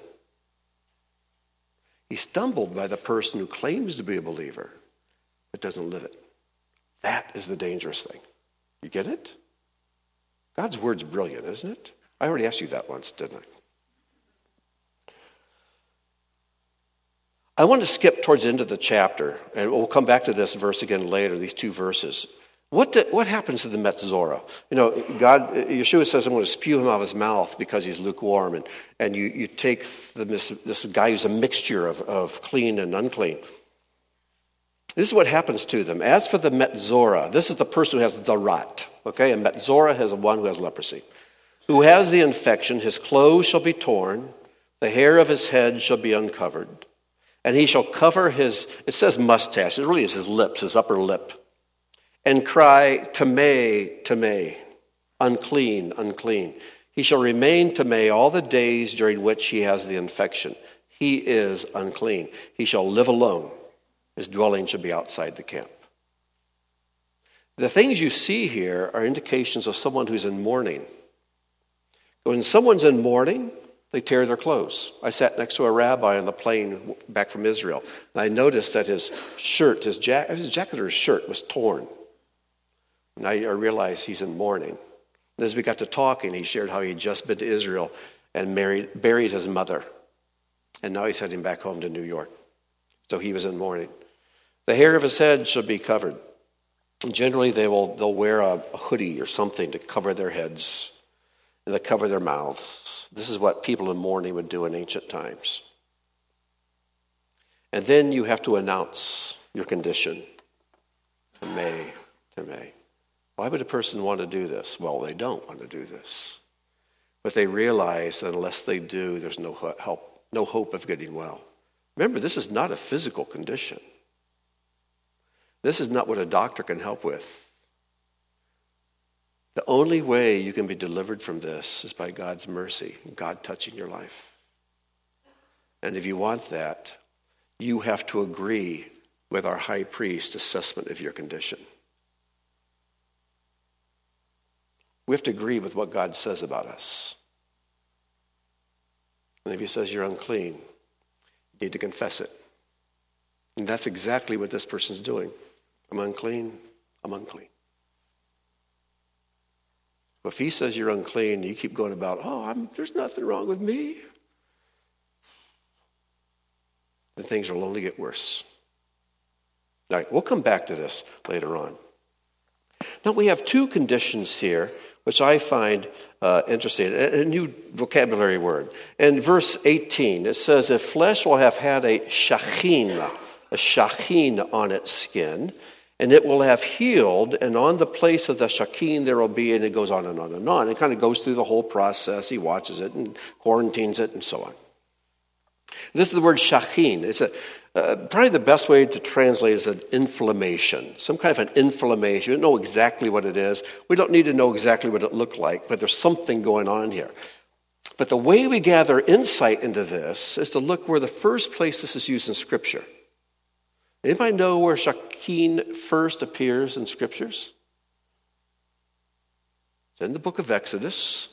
He's stumbled by the person who claims to be a believer but doesn't live it. That is the dangerous thing. You get it? God's word's brilliant, isn't it? I already asked you that once, didn't I? I want to skip towards the end of the chapter, and we'll come back to this verse again later, these two verses. What the, what happens to the Metzora? You know, God, Yeshua says, I'm going to spew him out of his mouth because he's lukewarm. And, and you, you take the, this, this guy who's a mixture of, of clean and unclean. This is what happens to them. As for the Metzora, this is the person who has zarat. Okay, and Metzora has one who has leprosy. Who has the infection, his clothes shall be torn, the hair of his head shall be uncovered. And he shall cover his, it says mustache, it really is his lips, his upper lip. And cry, Tameh, Tameh, unclean, unclean. He shall remain Tameh all the days during which he has the infection. He is unclean. He shall live alone. His dwelling shall be outside the camp. The things you see here are indications of someone who's in mourning. When someone's in mourning, they tear their clothes. I sat next to a rabbi on the plane back from Israel, and I noticed that his shirt, his, ja- his jacket or his shirt was torn. And I, I realized he's in mourning. And as we got to talking, he shared how he had just been to Israel and married, buried his mother. And now he's heading back home to New York. So he was in mourning. The hair of his head shall be covered. And generally, they will they'll wear a, a hoodie or something to cover their heads. And they cover their mouths. This is what people in mourning would do in ancient times. And then you have to announce your condition. Tameh, Tameh. Why would a person want to do this? Well, they don't want to do this. But they realize that unless they do, there's no help, no hope of getting well. Remember, this is not a physical condition. This is not what a doctor can help with. The only way you can be delivered from this is by God's mercy, God touching your life. And if you want that, you have to agree with our high priest's assessment of your condition. We have to agree with what God says about us. And if he says you're unclean, you need to confess it. And that's exactly what this person's doing. I'm unclean, I'm unclean. But if he says you're unclean, you keep going about, oh, I'm, there's nothing wrong with me, then things will only get worse. All right, we'll come back to this later on. Now we have two conditions here, which I find uh, interesting, a, a new vocabulary word. In verse eighteen, it says, if flesh will have had a shachin, a shachin on its skin, and it will have healed, and on the place of the shachin there will be, and it goes on and on and on. It kind of goes through the whole process. He watches it and quarantines it and so on. This is the word shachin. It's a, uh, probably the best way to translate is an inflammation, some kind of an inflammation. We don't know exactly what it is. We don't need to know exactly what it looked like, but there's something going on here. But the way we gather insight into this is to look where the first place this is used in Scripture. Anybody know where shachin first appears in Scriptures? It's in the book of Exodus.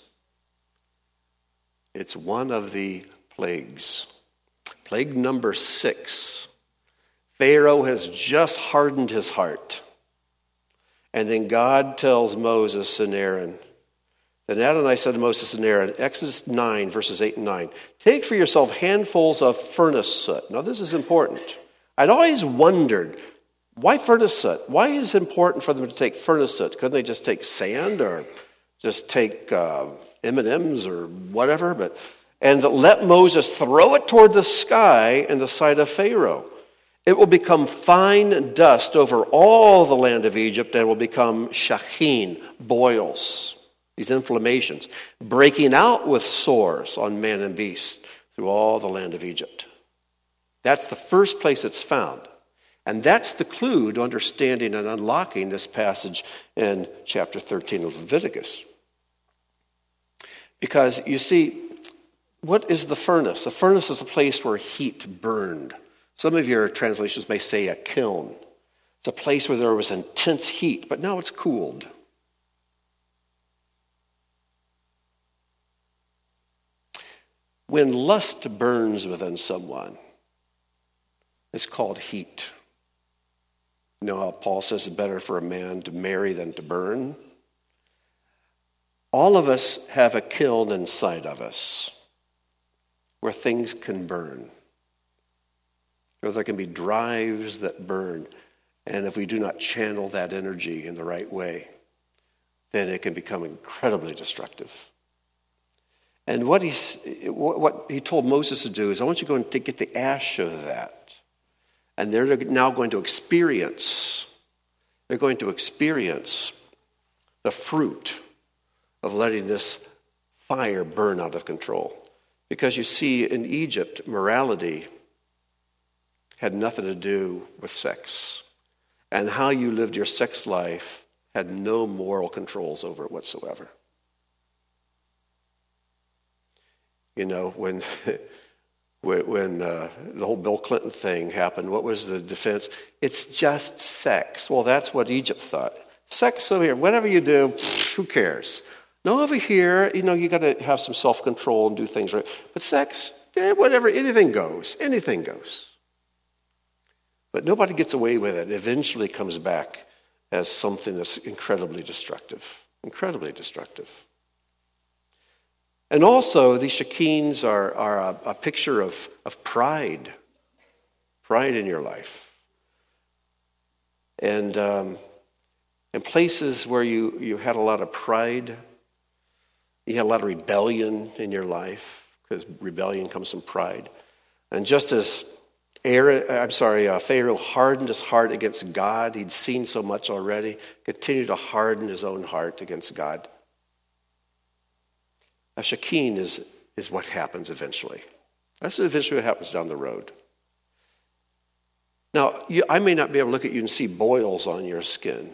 It's one of the plagues. Plague number six. Pharaoh has just hardened his heart. And then God tells Moses and Aaron. Then Adonai said to Moses and Aaron, Exodus nine, verses eight and nine, take for yourself handfuls of furnace soot. Now this is important. I'd always wondered, why furnace soot? Why is it important for them to take furnace soot? Couldn't they just take sand or just take uh, M and M's or whatever? But and let Moses throw it toward the sky in the sight of Pharaoh. It will become fine dust over all the land of Egypt and will become shachin, boils, these inflammations, breaking out with sores on man and beast through all the land of Egypt. That's the first place it's found. And that's the clue to understanding and unlocking this passage in chapter thirteen of Leviticus. Because you see, what is the furnace? A furnace is a place where heat burned. Some of your translations may say a kiln. It's a place where there was intense heat, but now it's cooled. When lust burns within someone, it's called heat. You know how Paul says it's better for a man to marry than to burn? All of us have a kiln inside of us where things can burn. Or there can be drives that burn. And if we do not channel that energy in the right way, then it can become incredibly destructive. And what, he's, what he told Moses to do is, I want you to go and to get the ash of that. And they're now going to experience, they're going to experience the fruit of letting this fire burn out of control. Because you see, in Egypt, morality had nothing to do with sex. And how you lived your sex life had no moral controls over it whatsoever. You know, when when uh, the whole Bill Clinton thing happened, what was the defense? It's just sex. Well, that's what Egypt thought. Sex over here, whatever you do, who cares? No, over here, you know, you got to have some self-control and do things right. But sex, eh, whatever, anything goes. Anything goes. But nobody gets away with it. It eventually comes back as something that's incredibly destructive. Incredibly destructive. And also, these shakins are, are a, a picture of, of pride. Pride in your life. And um, in places where you, you had a lot of pride, you had a lot of rebellion in your life, because rebellion comes from pride. And just as Aaron, I'm sorry, uh, Pharaoh hardened his heart against God, he'd seen so much already, continued to harden his own heart against God. A shakin is, is what happens eventually. That's eventually what happens down the road. Now, you, I may not be able to look at you and see boils on your skin.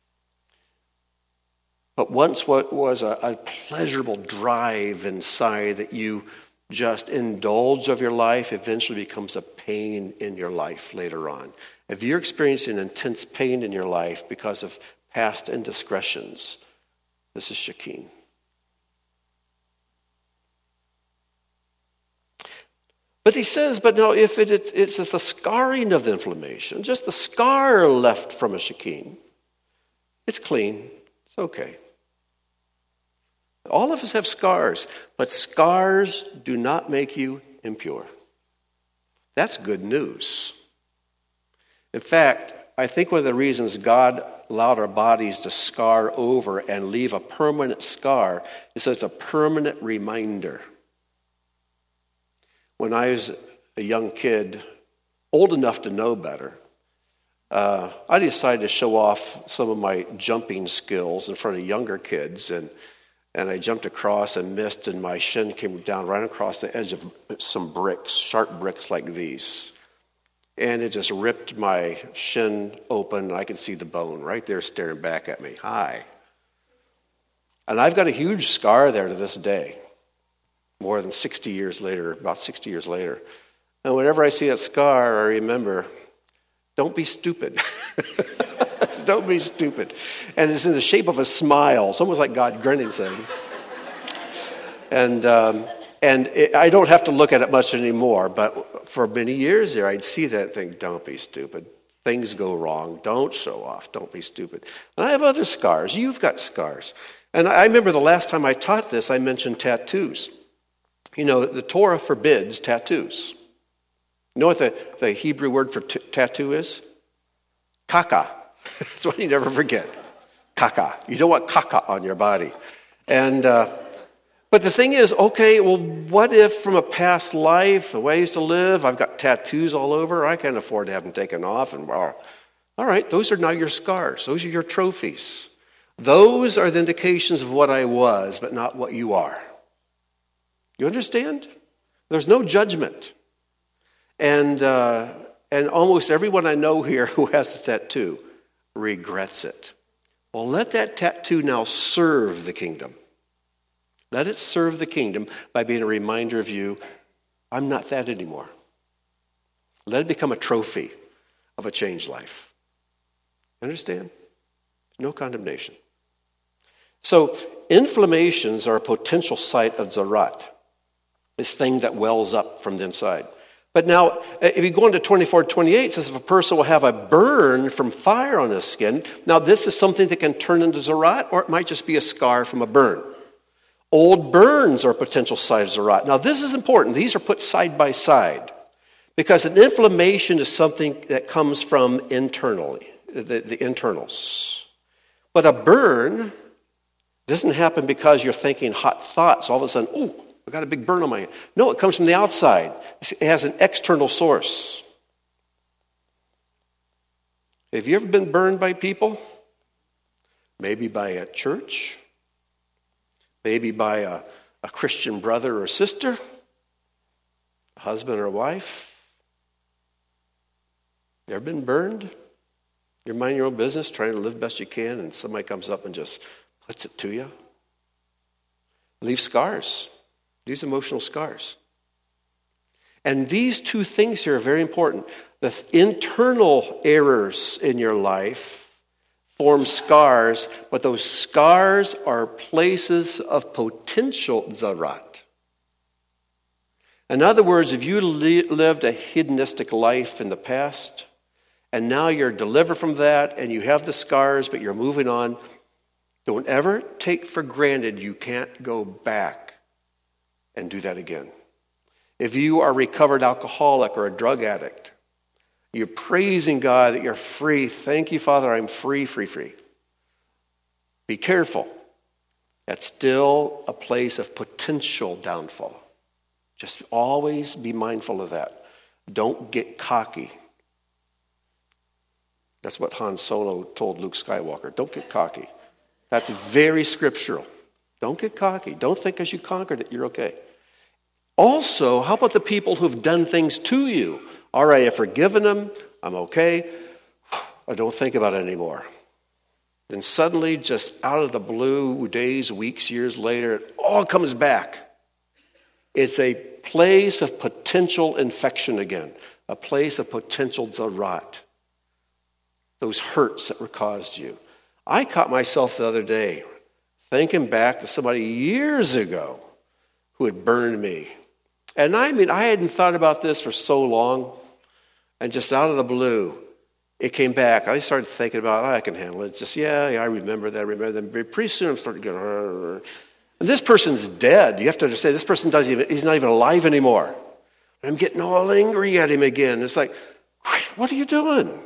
But once what was a, a pleasurable drive inside that you just indulge of your life eventually becomes a pain in your life later on. If you're experiencing intense pain in your life because of past indiscretions, this is shakin. But he says, but no, if it, it, it's the scarring of the inflammation, just the scar left from a shakin, it's clean, it's okay. All of us have scars, but scars do not make you impure. That's good news. In fact, I think one of the reasons God allowed our bodies to scar over and leave a permanent scar is so it's a permanent reminder. When I was a young kid, old enough to know better, uh, I decided to show off some of my jumping skills in front of younger kids, and and I jumped across and missed, and my shin came down right across the edge of some bricks, sharp bricks like these. And it just ripped my shin open. I could see the bone right there staring back at me. Hi. And I've got a huge scar there to this day, more than sixty years later, about sixty years later. And whenever I see that scar, I remember, don't be stupid. Don't be stupid. And it's in the shape of a smile. It's almost like God grinning saying. And um, and it, I don't have to look at it much anymore, but for many years there, I'd see that and think, don't be stupid. Things go wrong. Don't show off. Don't be stupid. And I have other scars. You've got scars. And I remember the last time I taught this, I mentioned tattoos. You know, the Torah forbids tattoos. You know what the, the Hebrew word for t- tattoo is? Kaka. That's what you never forget. Kaka. You don't want kaka on your body. And uh, but the thing is, okay, well, what if from a past life, the way I used to live, I've got tattoos all over, I can't afford to have them taken off, and well, all right, those are now your scars. Those are your trophies. Those are the indications of what I was, but not what you are. You understand? There's no judgment. And uh, and almost everyone I know here who has a tattoo regrets it. Well, let that tattoo now serve the kingdom. Let it serve the kingdom by being a reminder of you, I'm not that anymore. Let it become a trophy of a changed life. Understand? No condemnation. So, inflammations are a potential site of zarat, this thing that wells up from the inside. But now, if you go into twenty-four twenty-eight, it says if a person will have a burn from fire on his skin, now this is something that can turn into zarat, or it might just be a scar from a burn. Old burns are a potential site of zarat. Now this is important. These are put side by side, because an inflammation is something that comes from internally, the, the internals. But a burn doesn't happen because you're thinking hot thoughts. All of a sudden, ooh, I got a big burn on my hand. No, it comes from the outside. It has an external source. Have you ever been burned by people? Maybe by a church. Maybe by a, a Christian brother or sister. A husband or wife. You ever been burned? You're minding your own business, trying to live best you can, and somebody comes up and just puts it to you. Leave scars. These emotional scars. And these two things here are very important. The internal errors in your life form scars, but those scars are places of potential zarat. In other words, if you li- lived a hedonistic life in the past, and now you're delivered from that, and you have the scars, but you're moving on, don't ever take for granted you can't go back and do that again. If you are a recovered alcoholic or a drug addict, you're praising God that you're free. Thank you, Father, I'm free, free, free. Be careful. That's still a place of potential downfall. Just always be mindful of that. Don't get cocky. That's what Han Solo told Luke Skywalker. Don't get cocky. That's very scriptural. Don't get cocky. Don't think because you conquered it, you're okay. Also, how about the people who've done things to you? All right, I've forgiven them. I'm okay. I don't think about it anymore. Then suddenly, just out of the blue, days, weeks, years later, it all comes back. It's a place of potential infection again. A place of potential zarat. Those hurts that were caused you. I caught myself the other day thinking back to somebody years ago who had burned me. And I mean, I hadn't thought about this for so long, and just out of the blue, it came back. I started thinking about, oh, I can handle it. It's just, yeah, yeah, I remember that, I remember that. Pretty soon I'm starting to get, and this person's dead. You have to understand, this person doesn't even, he's not even alive anymore. And I'm getting all angry at him again. It's like, what are you doing?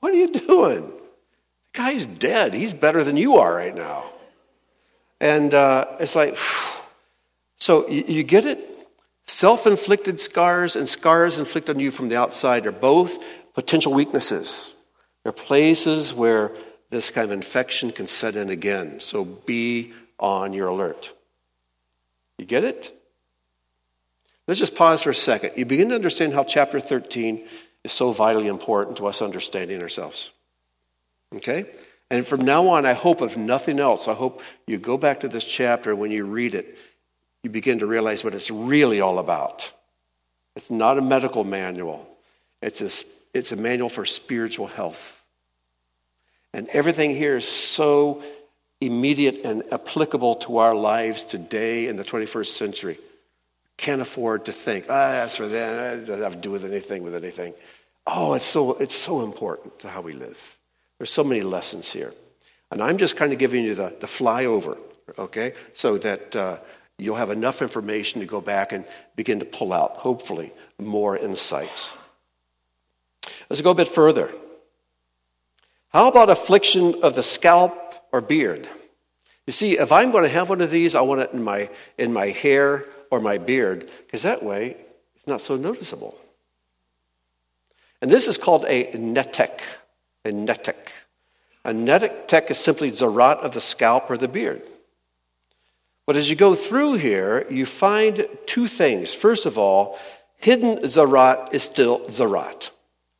What are you doing? The guy's dead. He's better than you are right now. And uh, it's like, whew. So you, you get it? Self-inflicted scars and scars inflicted on you from the outside are both potential weaknesses. They're places where this kind of infection can set in again. So be on your alert. You get it? Let's just pause for a second. You begin to understand how chapter thirteen is so vitally important to us understanding ourselves. Okay? And from now on, I hope, if nothing else, I hope you go back to this chapter. When you read it, you begin to realize what it's really all about. It's not a medical manual. It's a, it's a manual for spiritual health. And everything here is so immediate and applicable to our lives today in the twenty-first century. Can't afford to think, ah, that's for them. It doesn't have to do with anything, with anything. Oh, it's so it's so important to how we live. There's so many lessons here. And I'm just kind of giving you the, the flyover, okay, so that uh, you'll have enough information to go back and begin to pull out, hopefully, more insights. Let's go a bit further. How about affliction of the scalp or beard? You see, if I'm going to have one of these, I want it in my in my hair or my beard, because that way it's not so noticeable. And this is called a netek. A netek. A netek is simply zarat of the scalp or the beard. But as you go through here, you find two things. First of all, hidden zarat is still zarat.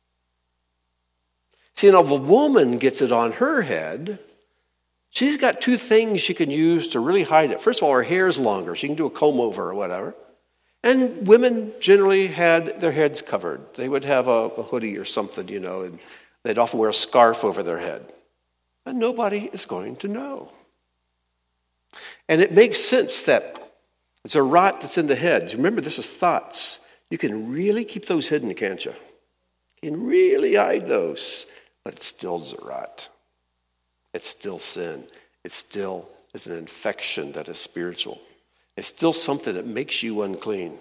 See, now if a woman gets it on her head, she's got two things she can use to really hide it. First of all, her hair is longer. She can do a comb over or whatever. And women generally had their heads covered. They would have a, a hoodie or something, you know, and they'd often wear a scarf over their head. And nobody is going to know. And it makes sense that it's a rot that's in the head. Remember, this is thoughts. You can really keep those hidden, can't you? You can really hide those. But it's still zarat. It's still sin. It still is an infection that is spiritual. It's still something that makes you unclean.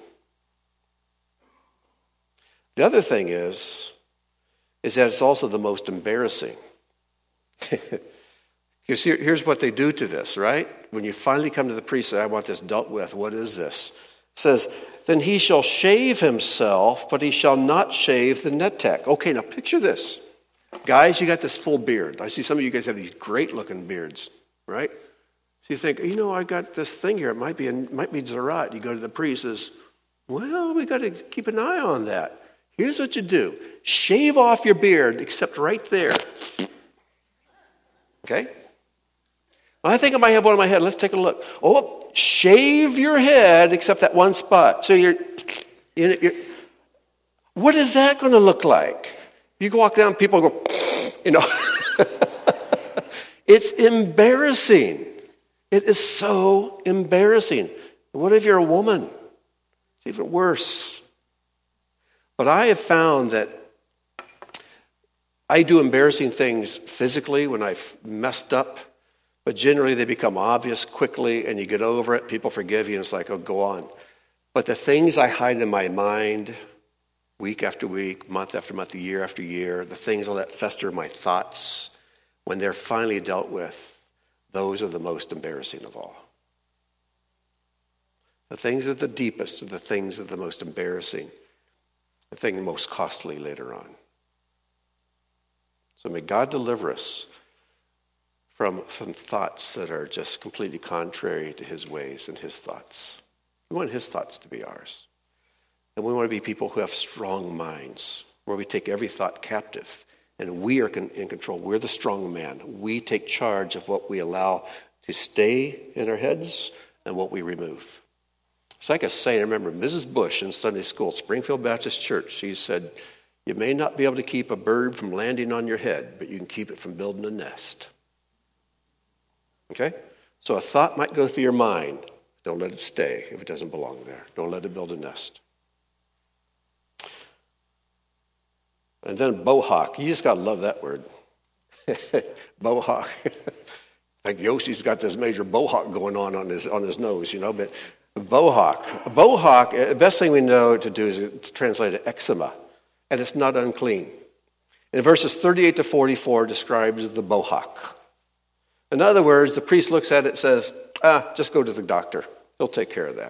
The other thing is, is that it's also the most embarrassing. Because here, here's what they do to this, right? When you finally come to the priest and say, I want this dealt with, what is this? It says, then he shall shave himself, but he shall not shave the netek. Okay, now picture this. Guys, you got this full beard. I see some of you guys have these great-looking beards, right? So you think, you know, I got this thing here. It might be, it might be zarat. You go to the priest, says, well, we got to keep an eye on that. Here's what you do. Shave off your beard, except right there. Okay? Well, I think I might have one on my head. Let's take a look. Oh, shave your head, except that one spot. So you're, you're what is that going to look like? You can walk down, people go, you know. It's embarrassing. It is so embarrassing. What if you're a woman? It's even worse. But I have found that I do embarrassing things physically when I've messed up, but generally they become obvious quickly and you get over it. People forgive you and it's like, oh, go on. But the things I hide in my mind week after week, month after month, year after year, the things I let fester in my thoughts, when they're finally dealt with, those are the most embarrassing of all. The things that are the deepest are the things that are the most embarrassing, the thing most costly later on. So may God deliver us from, from thoughts that are just completely contrary to his ways and his thoughts. We want his thoughts to be ours. And we want to be people who have strong minds, where we take every thought captive. And we are in control. We're the strong man. We take charge of what we allow to stay in our heads and what we remove. It's like a saying, I remember Missus Bush in Sunday school at Springfield Baptist Church. She said, you may not be able to keep a bird from landing on your head, but you can keep it from building a nest. Okay? So a thought might go through your mind. Don't let it stay if it doesn't belong there. Don't let it build a nest. And then bohawk. You just got to love that word. Bohawk. Like Yossi's got this major bohawk going on on his, on his nose, you know. But bohawk. Bohawk, the best thing we know to do is to translate it eczema. And it's not unclean. In verses thirty-eight to forty-four describes the bohak. In other words, the priest looks at it and says, ah, just go to the doctor. He'll take care of that.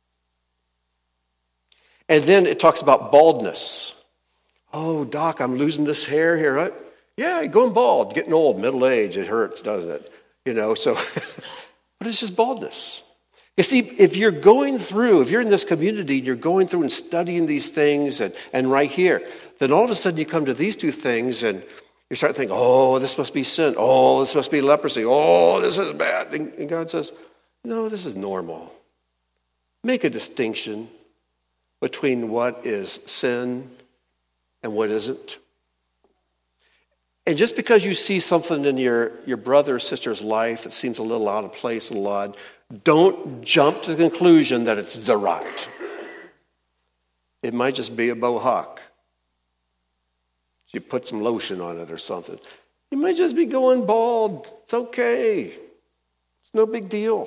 And then it talks about baldness. Oh, doc, I'm losing this hair here. Right? Yeah, you're going bald, getting old, middle age. It hurts, doesn't it? You know, so, but it's just baldness. You see, if you're going through, if you're in this community, you're going through and studying these things and, and right here, then all of a sudden you come to these two things and you start thinking, oh, this must be sin. Oh, this must be leprosy. Oh, this is bad. And, and God says, no, this is normal. Make a distinction between what is sin and what isn't. And just because you see something in your, your brother or sister's life that seems a little out of place and odd, don't jump to the conclusion that it's Zarat. It might just be a bohak. You put some lotion on it or something. You might just be going bald. It's okay. It's no big deal.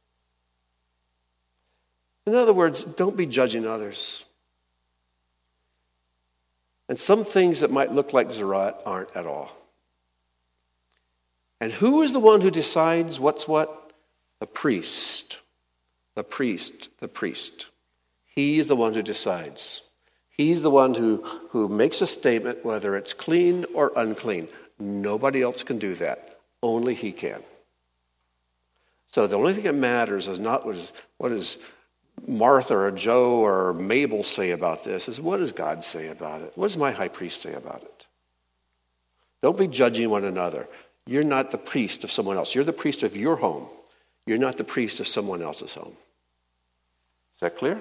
In other words, don't be judging others. And some things that might look like Zarat aren't at all. And who is the one who decides what's what? The priest. The priest. The priest. He is the one who decides. He's the one who, who makes a statement whether it's clean or unclean. Nobody else can do that. Only he can. So the only thing that matters is not what is, what is Martha or Joe or Mabel say about this, is what does God say about it? What does my high priest say about it? Don't be judging one another. You're not the priest of someone else. You're the priest of your home. You're not the priest of someone else's home. Is that clear?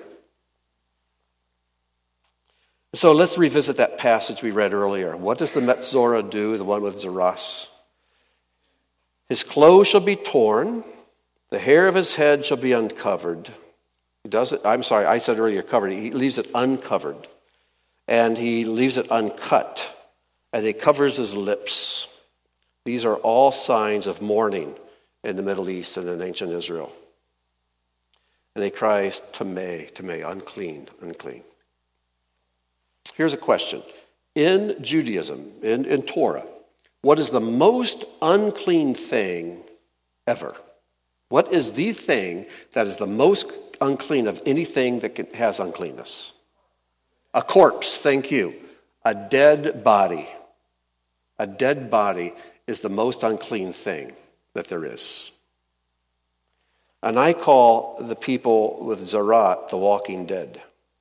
So let's revisit that passage we read earlier. What does the Metzorah do, the one with Zaras? His clothes shall be torn, the hair of his head shall be uncovered. He does it, I'm sorry, I said earlier covered. He leaves it uncovered. And he leaves it uncut. And he covers his lips. These are all signs of mourning in the Middle East and in ancient Israel. And he cries, Tameh, Tameh, unclean, unclean. Here's a question. In Judaism, in, in Torah, what is the most unclean thing ever? What is the thing that is the most unclean of anything that can, has uncleanness? A corpse, thank you. A dead body. A dead body is the most unclean thing that there is. And I call the people with Zarat the walking dead.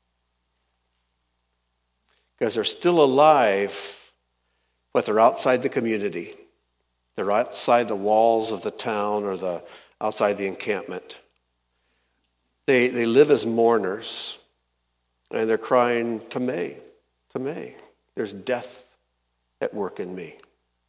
Because they're still alive, but they're outside the community. They're outside the walls of the town or the outside the encampment. They they live as mourners, and they're crying, Tameh, Tameh. There's death at work in me.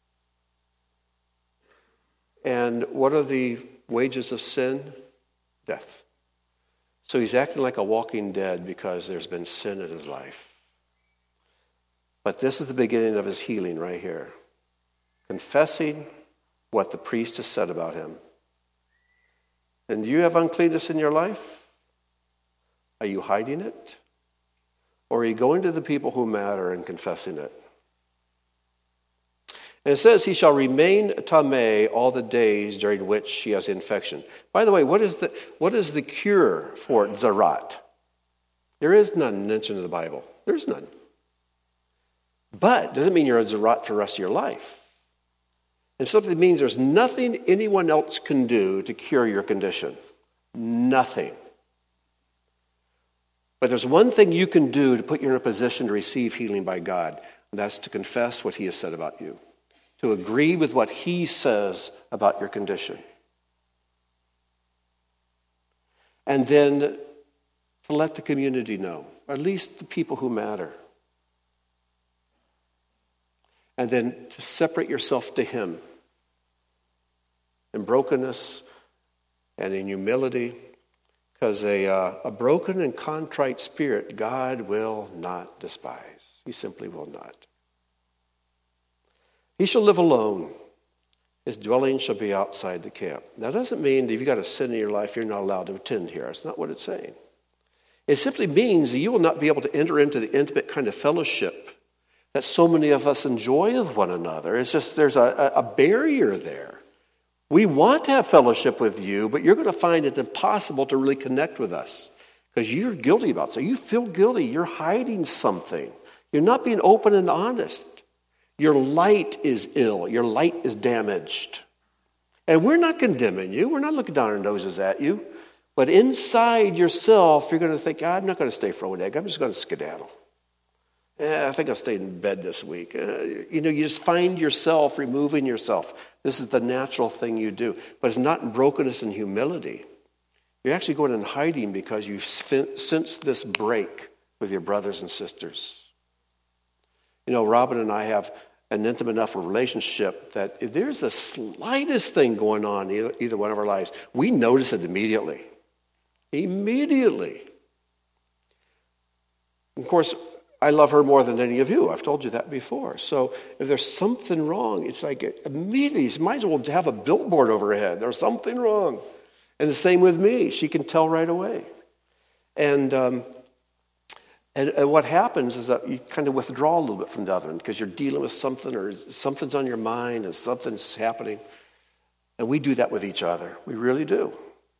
And what are the wages of sin? Death. So he's acting like a walking dead because there's been sin in his life. But this is the beginning of his healing right here. Confessing what the priest has said about him. And do you have uncleanness in your life? Are you hiding it? Or are you going to the people who matter and confessing it? And it says, he shall remain tameh all the days during which he has infection. By the way, what is the, what is the cure for Zarat? There is none mentioned in the Bible. There's none. But it doesn't mean you're a Zarat for the rest of your life. It simply means there's nothing anyone else can do to cure your condition. Nothing. But there's one thing you can do to put you in a position to receive healing by God, and that's to confess what he has said about you, to agree with what he says about your condition. And then to let the community know, or at least the people who matter. And then to separate yourself to him in brokenness and in humility, because a, uh, a broken and contrite spirit God will not despise. He simply will not. He shall live alone. His dwelling shall be outside the camp. That doesn't mean that if you've got a sin in your life, you're not allowed to attend here. That's not what it's saying. It simply means that you will not be able to enter into the intimate kind of fellowship that so many of us enjoy with one another. It's just there's a, a barrier there. We want to have fellowship with you, but you're going to find it impossible to really connect with us because you're guilty about something. You feel guilty. You're hiding something. You're not being open and honest. Your light is ill. Your light is damaged. And we're not condemning you. We're not looking down our noses at you. But inside yourself, you're going to think, I'm not going to stay for one egg. I'm just going to skedaddle. Eh, I think I'll stay in bed this week. Uh, you know, you just find yourself removing yourself. This is the natural thing you do. But it's not in brokenness and humility. You're actually going in hiding because you sense this break with your brothers and sisters. You know, Robin and I have an intimate enough relationship that if there's the slightest thing going on in either, either one of our lives, we notice it immediately. Immediately. Of course, I love her more than any of you. I've told you that before. So if there's something wrong, it's like immediately, you might as well have a billboard overhead. There's something wrong. And the same with me. She can tell right away. And, um, and, and what happens is that you kind of withdraw a little bit from the other one because you're dealing with something or something's on your mind and something's happening. And we do that with each other. We really do.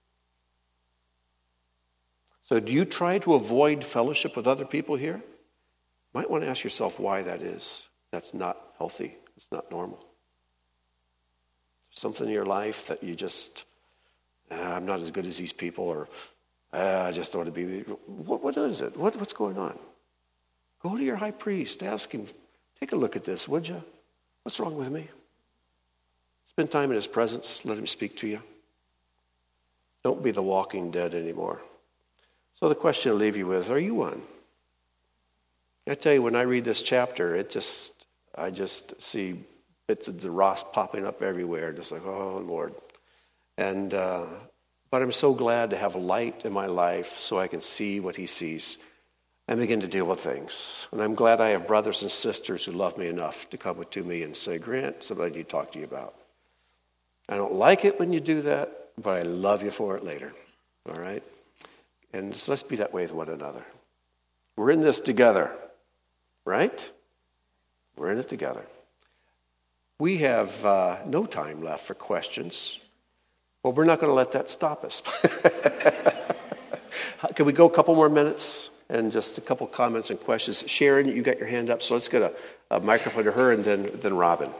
So do you try to avoid fellowship with other people here? You might want to ask yourself why that is. That's not healthy. It's not normal. There's something in your life that you just, ah, I'm not as good as these people, or ah, I just don't want to be. What, what is it? What, what's going on? Go to your high priest. Ask him. Take a look at this, would you? What's wrong with me? Spend time in his presence. Let him speak to you. Don't be the walking dead anymore. So the question I'll leave you with, are you one? I tell you, when I read this chapter, it just, I just see bits of the Ross popping up everywhere, just like, oh, Lord. And, uh, but I'm so glad to have a light in my life so I can see what he sees and begin to deal with things. And I'm glad I have brothers and sisters who love me enough to come to me and say, Grant, somebody I need to talk to you about. I don't like it when you do that, but I love you for it later. All right? And so let's be that way with one another. We're in this together, right? We're in it together. We have uh, no time left for questions, but we're not going to let that stop us. Can we go a couple more minutes and just a couple comments and questions? Sharon, you got your hand up, so let's get a, a microphone to her and then, then Robin.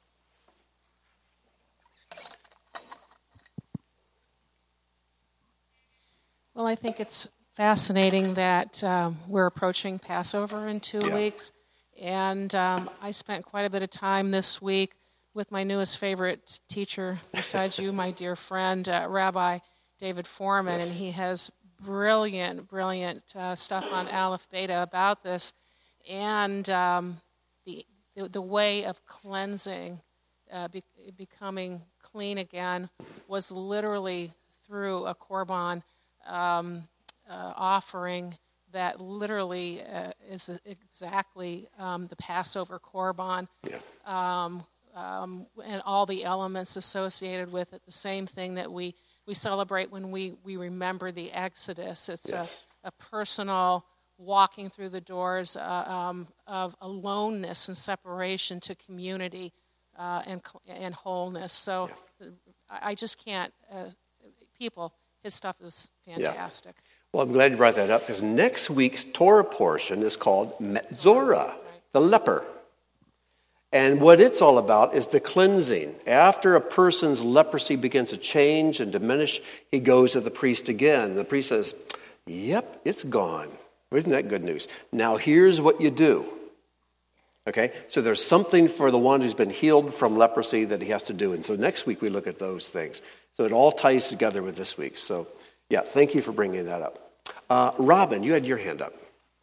Well, I think it's fascinating that um, we're approaching Passover in two Yeah. weeks. And um, I spent quite a bit of time this week with my newest favorite teacher, besides you, my dear friend, uh, Rabbi David Foreman. Yes. And he has brilliant, brilliant uh, stuff on Aleph Beta about this. And um, the, the the way of cleansing, uh, be, becoming clean again, was literally through a korban Um, uh, offering that literally uh, is exactly um, the Passover korban, Yeah. um, um, and all the elements associated with it. The same thing that we, we celebrate when we, we remember the Exodus. It's Yes. a, a personal walking through the doors uh, um, of aloneness and separation to community uh, and and wholeness. So Yeah. I, I just can't. Uh, people. His stuff is fantastic. Yeah. Well, I'm glad you brought that up because next week's Torah portion is called Metzora, Right. the leper. And what it's all about is the cleansing. After a person's leprosy begins to change and diminish, he goes to the priest again. The priest says, yep, it's gone. Isn't that good news? Now here's what you do. Okay, so there's something for the one who's been healed from leprosy that he has to do. And so next week we look at those things. So it all ties together with this week. So, yeah, thank you for bringing that up. Uh, Robin, you had your hand up.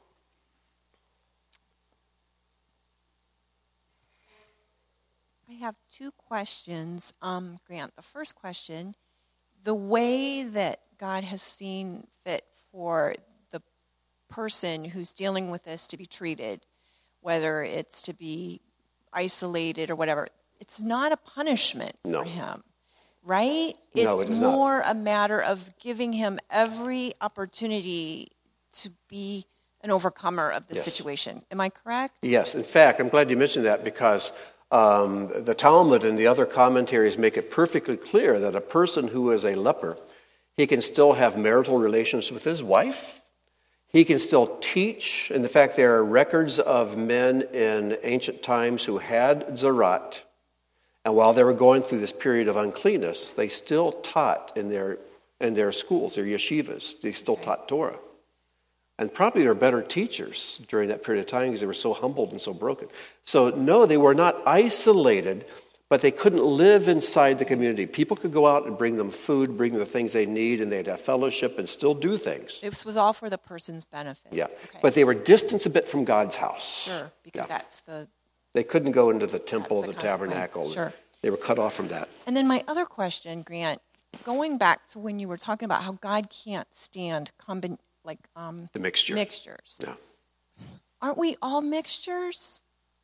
I have two questions, um, Grant. The first question, the way that God has seen fit for the person who's dealing with this to be treated, whether it's to be isolated or whatever, it's not a punishment No. for him, right? No, It's it is not. more a matter of giving him every opportunity to be an overcomer of the Yes. situation. Am I correct? Yes. In fact, I'm glad you mentioned that because um, the Talmud and the other commentaries make it perfectly clear that a person who is a leper, he can still have marital relations with his wife. He can still teach. In fact, there are records of men in ancient times who had zarat. And while they were going through this period of uncleanness, they still taught in their in their schools, their yeshivas. They still taught Torah. And probably they're better teachers during that period of time because they were so humbled and so broken. So no, they were not isolated, but they couldn't live inside the community. People could go out and bring them food, bring them the things they need, and they'd have fellowship and still do things. This was all for the person's benefit. Yeah, Okay. but they were distanced a bit from God's house. Sure, because Yeah. that's the... They couldn't go into the temple, That's the, the tabernacle. consequence. Sure. They were cut off from that. And then my other question, Grant, going back to when you were talking about how God can't stand combin- like um, The mixture. mixtures. Yeah. Aren't we all mixtures?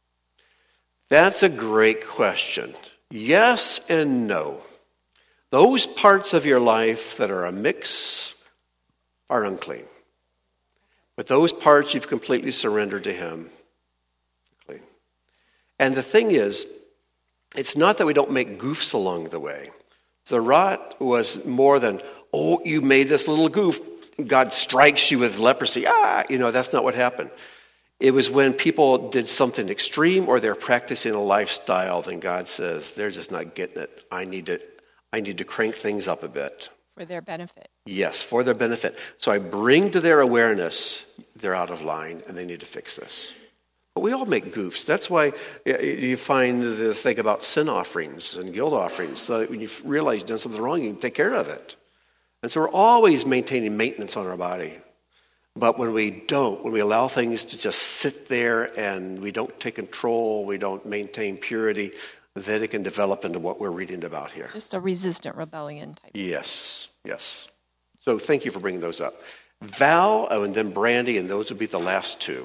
That's a great question. Yes and no. Those parts of your life that are a mix are unclean. But those parts you've completely surrendered to Him are clean. And the thing is, it's not that we don't make goofs along the way. Zarat was more than, oh, you made this little goof. God strikes you with leprosy. Ah, you know, that's not what happened. It was when people did something extreme or they're practicing a lifestyle, then God says, they're just not getting it. I need to, I need to crank things up a bit. For their benefit. Yes, for their benefit. So I bring to their awareness they're out of line and they need to fix this. But we all make goofs. That's why you find the thing about sin offerings and guilt offerings. So when you realize you've done something wrong, you can take care of it. And so we're always maintaining maintenance on our body. But when we don't, when we allow things to just sit there and we don't take control, we don't maintain purity, then it can develop into what we're reading about here. Just a resistant rebellion type. Yes, yes. So thank you for bringing those up. Val and then Brandy, and those would be the last two.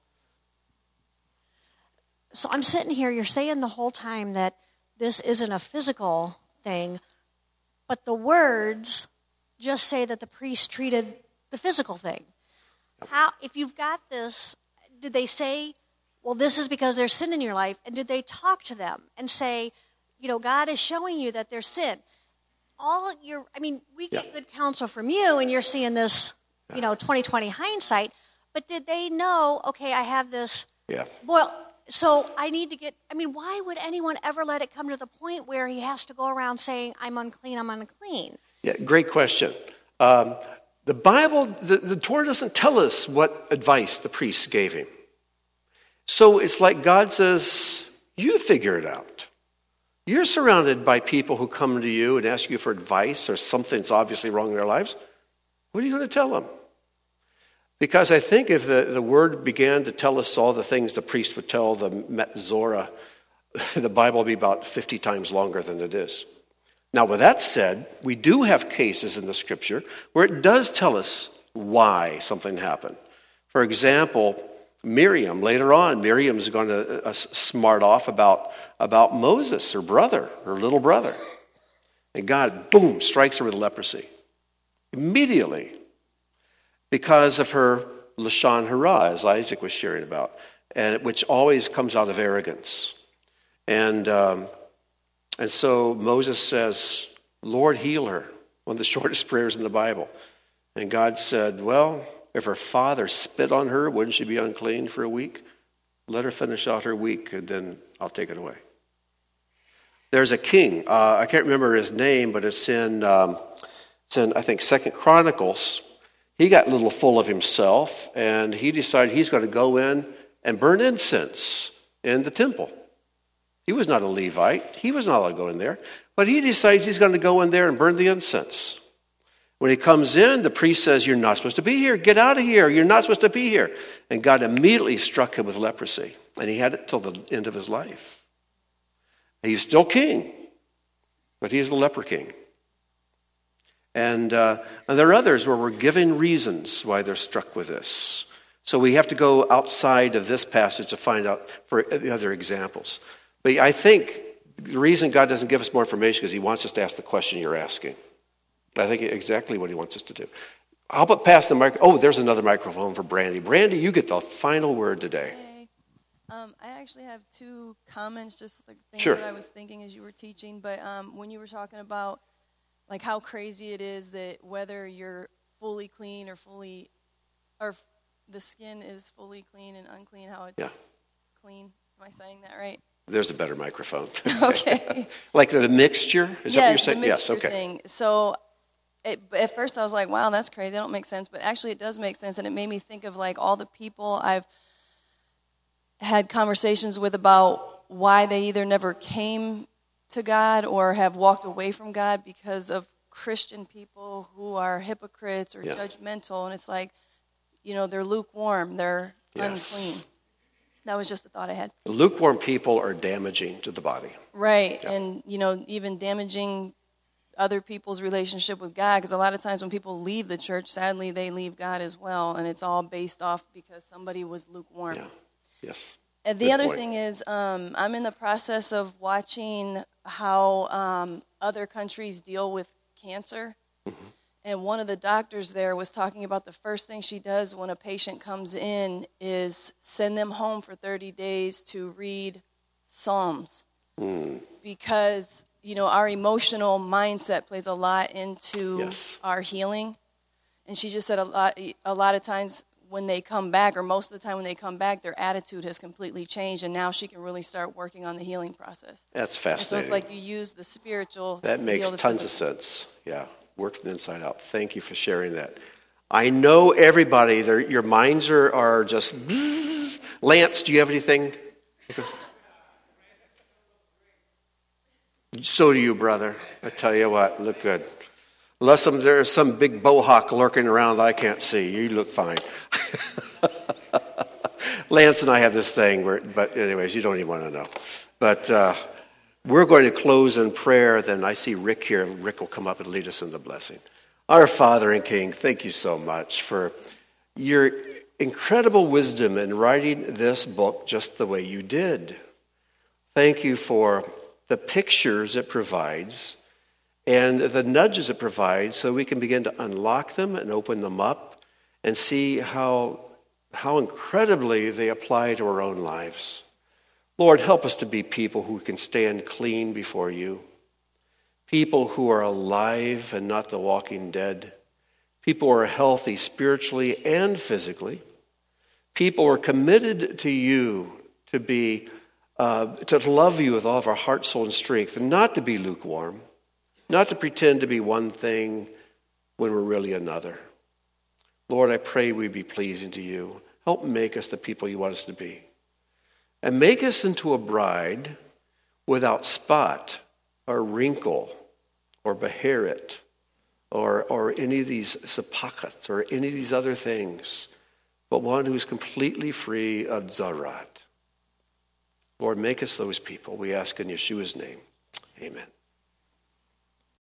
So I'm sitting here, you're saying the whole time that this isn't a physical thing, but the words just say that the priest treated the physical thing. How, if you've got this, did they say, well, this is because there's sin in your life, and did they talk to them and say, you know, God is showing you that there's sin? All your, I mean, we get Yeah. good counsel from you, and you're seeing this, you know, twenty twenty hindsight, but did they know, okay, I have this, Yeah. well, so I need to get, I mean, why would anyone ever let it come to the point where he has to go around saying, I'm unclean, I'm unclean? Yeah, great question. Um, the Bible, the, the Torah doesn't tell us what advice the priests gave him. So it's like God says, you figure it out. You're surrounded by people who come to you and ask you for advice or something's obviously wrong in their lives. What are you going to tell them? Because I think if the, the word began to tell us all the things the priest would tell the Metzora, the Bible would be about fifty times longer than it is. Now, with that said, we do have cases in the Scripture where it does tell us why something happened. For example, Miriam, later on, Miriam's going to uh, smart off about, about Moses, her brother, her little brother. And God, boom, strikes her with leprosy. Immediately. Because of her Lashon Hara, as Isaac was sharing about, and which always comes out of arrogance. And um, and so Moses says, Lord, heal her. One of the shortest prayers in the Bible. And God said, well, if her father spit on her, wouldn't she be unclean for a week? Let her finish out her week, and then I'll take it away. There's a king. Uh, I can't remember his name, but it's in, um, it's in I think, Second Chronicles. He got a little full of himself, and he decided he's going to go in and burn incense in the temple. He was not a Levite. He was not allowed to go in there. But he decides he's going to go in there and burn the incense. When he comes in, the priest says, you're not supposed to be here. Get out of here. You're not supposed to be here. And God immediately struck him with leprosy. And he had it till the end of his life. He was still king, but he's the leper king. And, uh, and there are others where we're given reasons why they're struck with this. So we have to go outside of this passage to find out for the other examples. But I think the reason God doesn't give us more information is he wants us to ask the question you're asking. I think exactly what he wants us to do. How about pass the mic? Oh, there's another microphone for Brandy. Brandy, you get the final word today. Hey. Um, I actually have two comments, just like things Sure. that I was thinking as you were teaching. But um, when you were talking about like how crazy it is that whether you're fully clean or fully, or f- the skin is fully clean and unclean, how it's Yeah. clean. Am I saying that right? There's a better microphone. Okay. Like the mixture? Is that what you're Yes, the saying? Yes, mixture okay. thing. So it, at first I was like, wow, that's crazy. That don't make sense. But actually it does make sense. And it made me think of like all the people I've had conversations with about why they either never came to God or have walked away from God because of Christian people who are hypocrites or Yeah. judgmental. And it's like, you know, they're lukewarm. They're Yes. unclean. That was just a thought I had. Lukewarm people are damaging to the body. Right, Yeah. and you know, even damaging other people's relationship with God, because a lot of times when people leave the church, sadly, they leave God as well, and it's all based off because somebody was lukewarm. Yeah. Yes. And the Good other point. thing is, um, I'm in the process of watching how um, other countries deal with cancer. Mm-hmm. And one of the doctors there was talking about the first thing she does when a patient comes in is send them home for thirty days to read Psalms. Mm. Because, you know, our emotional mindset plays a lot into Yes. our healing. And she just said a lot, a lot of times when they come back, or most of the time when they come back, their attitude has completely changed. And now she can really start working on the healing process. That's And so fascinating. it's like you use the spiritual That to makes heal the tons of physical. sense. Yeah. Work from the inside out. Thank you for sharing that. I know everybody, their- your minds are, are just bzzz. Lance, do you have anything? So do you, brother. I tell you what, look good. Unless some, there's some big bohawk lurking around that I can't see. You look fine. Lance and I have this thing, where, but anyways, you don't even want to know. But uh, we're going to close in prayer. Then I see Rick here. Rick will come up and lead us in the blessing. Our Father and King, thank you so much for your incredible wisdom in writing this book just the way you did. Thank you for the pictures it provides and the nudges it provides so we can begin to unlock them and open them up and see how, how incredibly they apply to our own lives. Lord, help us to be people who can stand clean before you, people who are alive and not the walking dead, people who are healthy spiritually and physically, people who are committed to you to be uh, to love you with all of our heart, soul, and strength, and not to be lukewarm, not to pretend to be one thing when we're really another. Lord, I pray we be pleasing to you. Help make us the people you want us to be. And make us into a bride without spot or wrinkle or beherit or, or any of these sapakat or any of these other things, but one who's completely free of zarat. Lord, make us those people. We ask in Yeshua's name. Amen.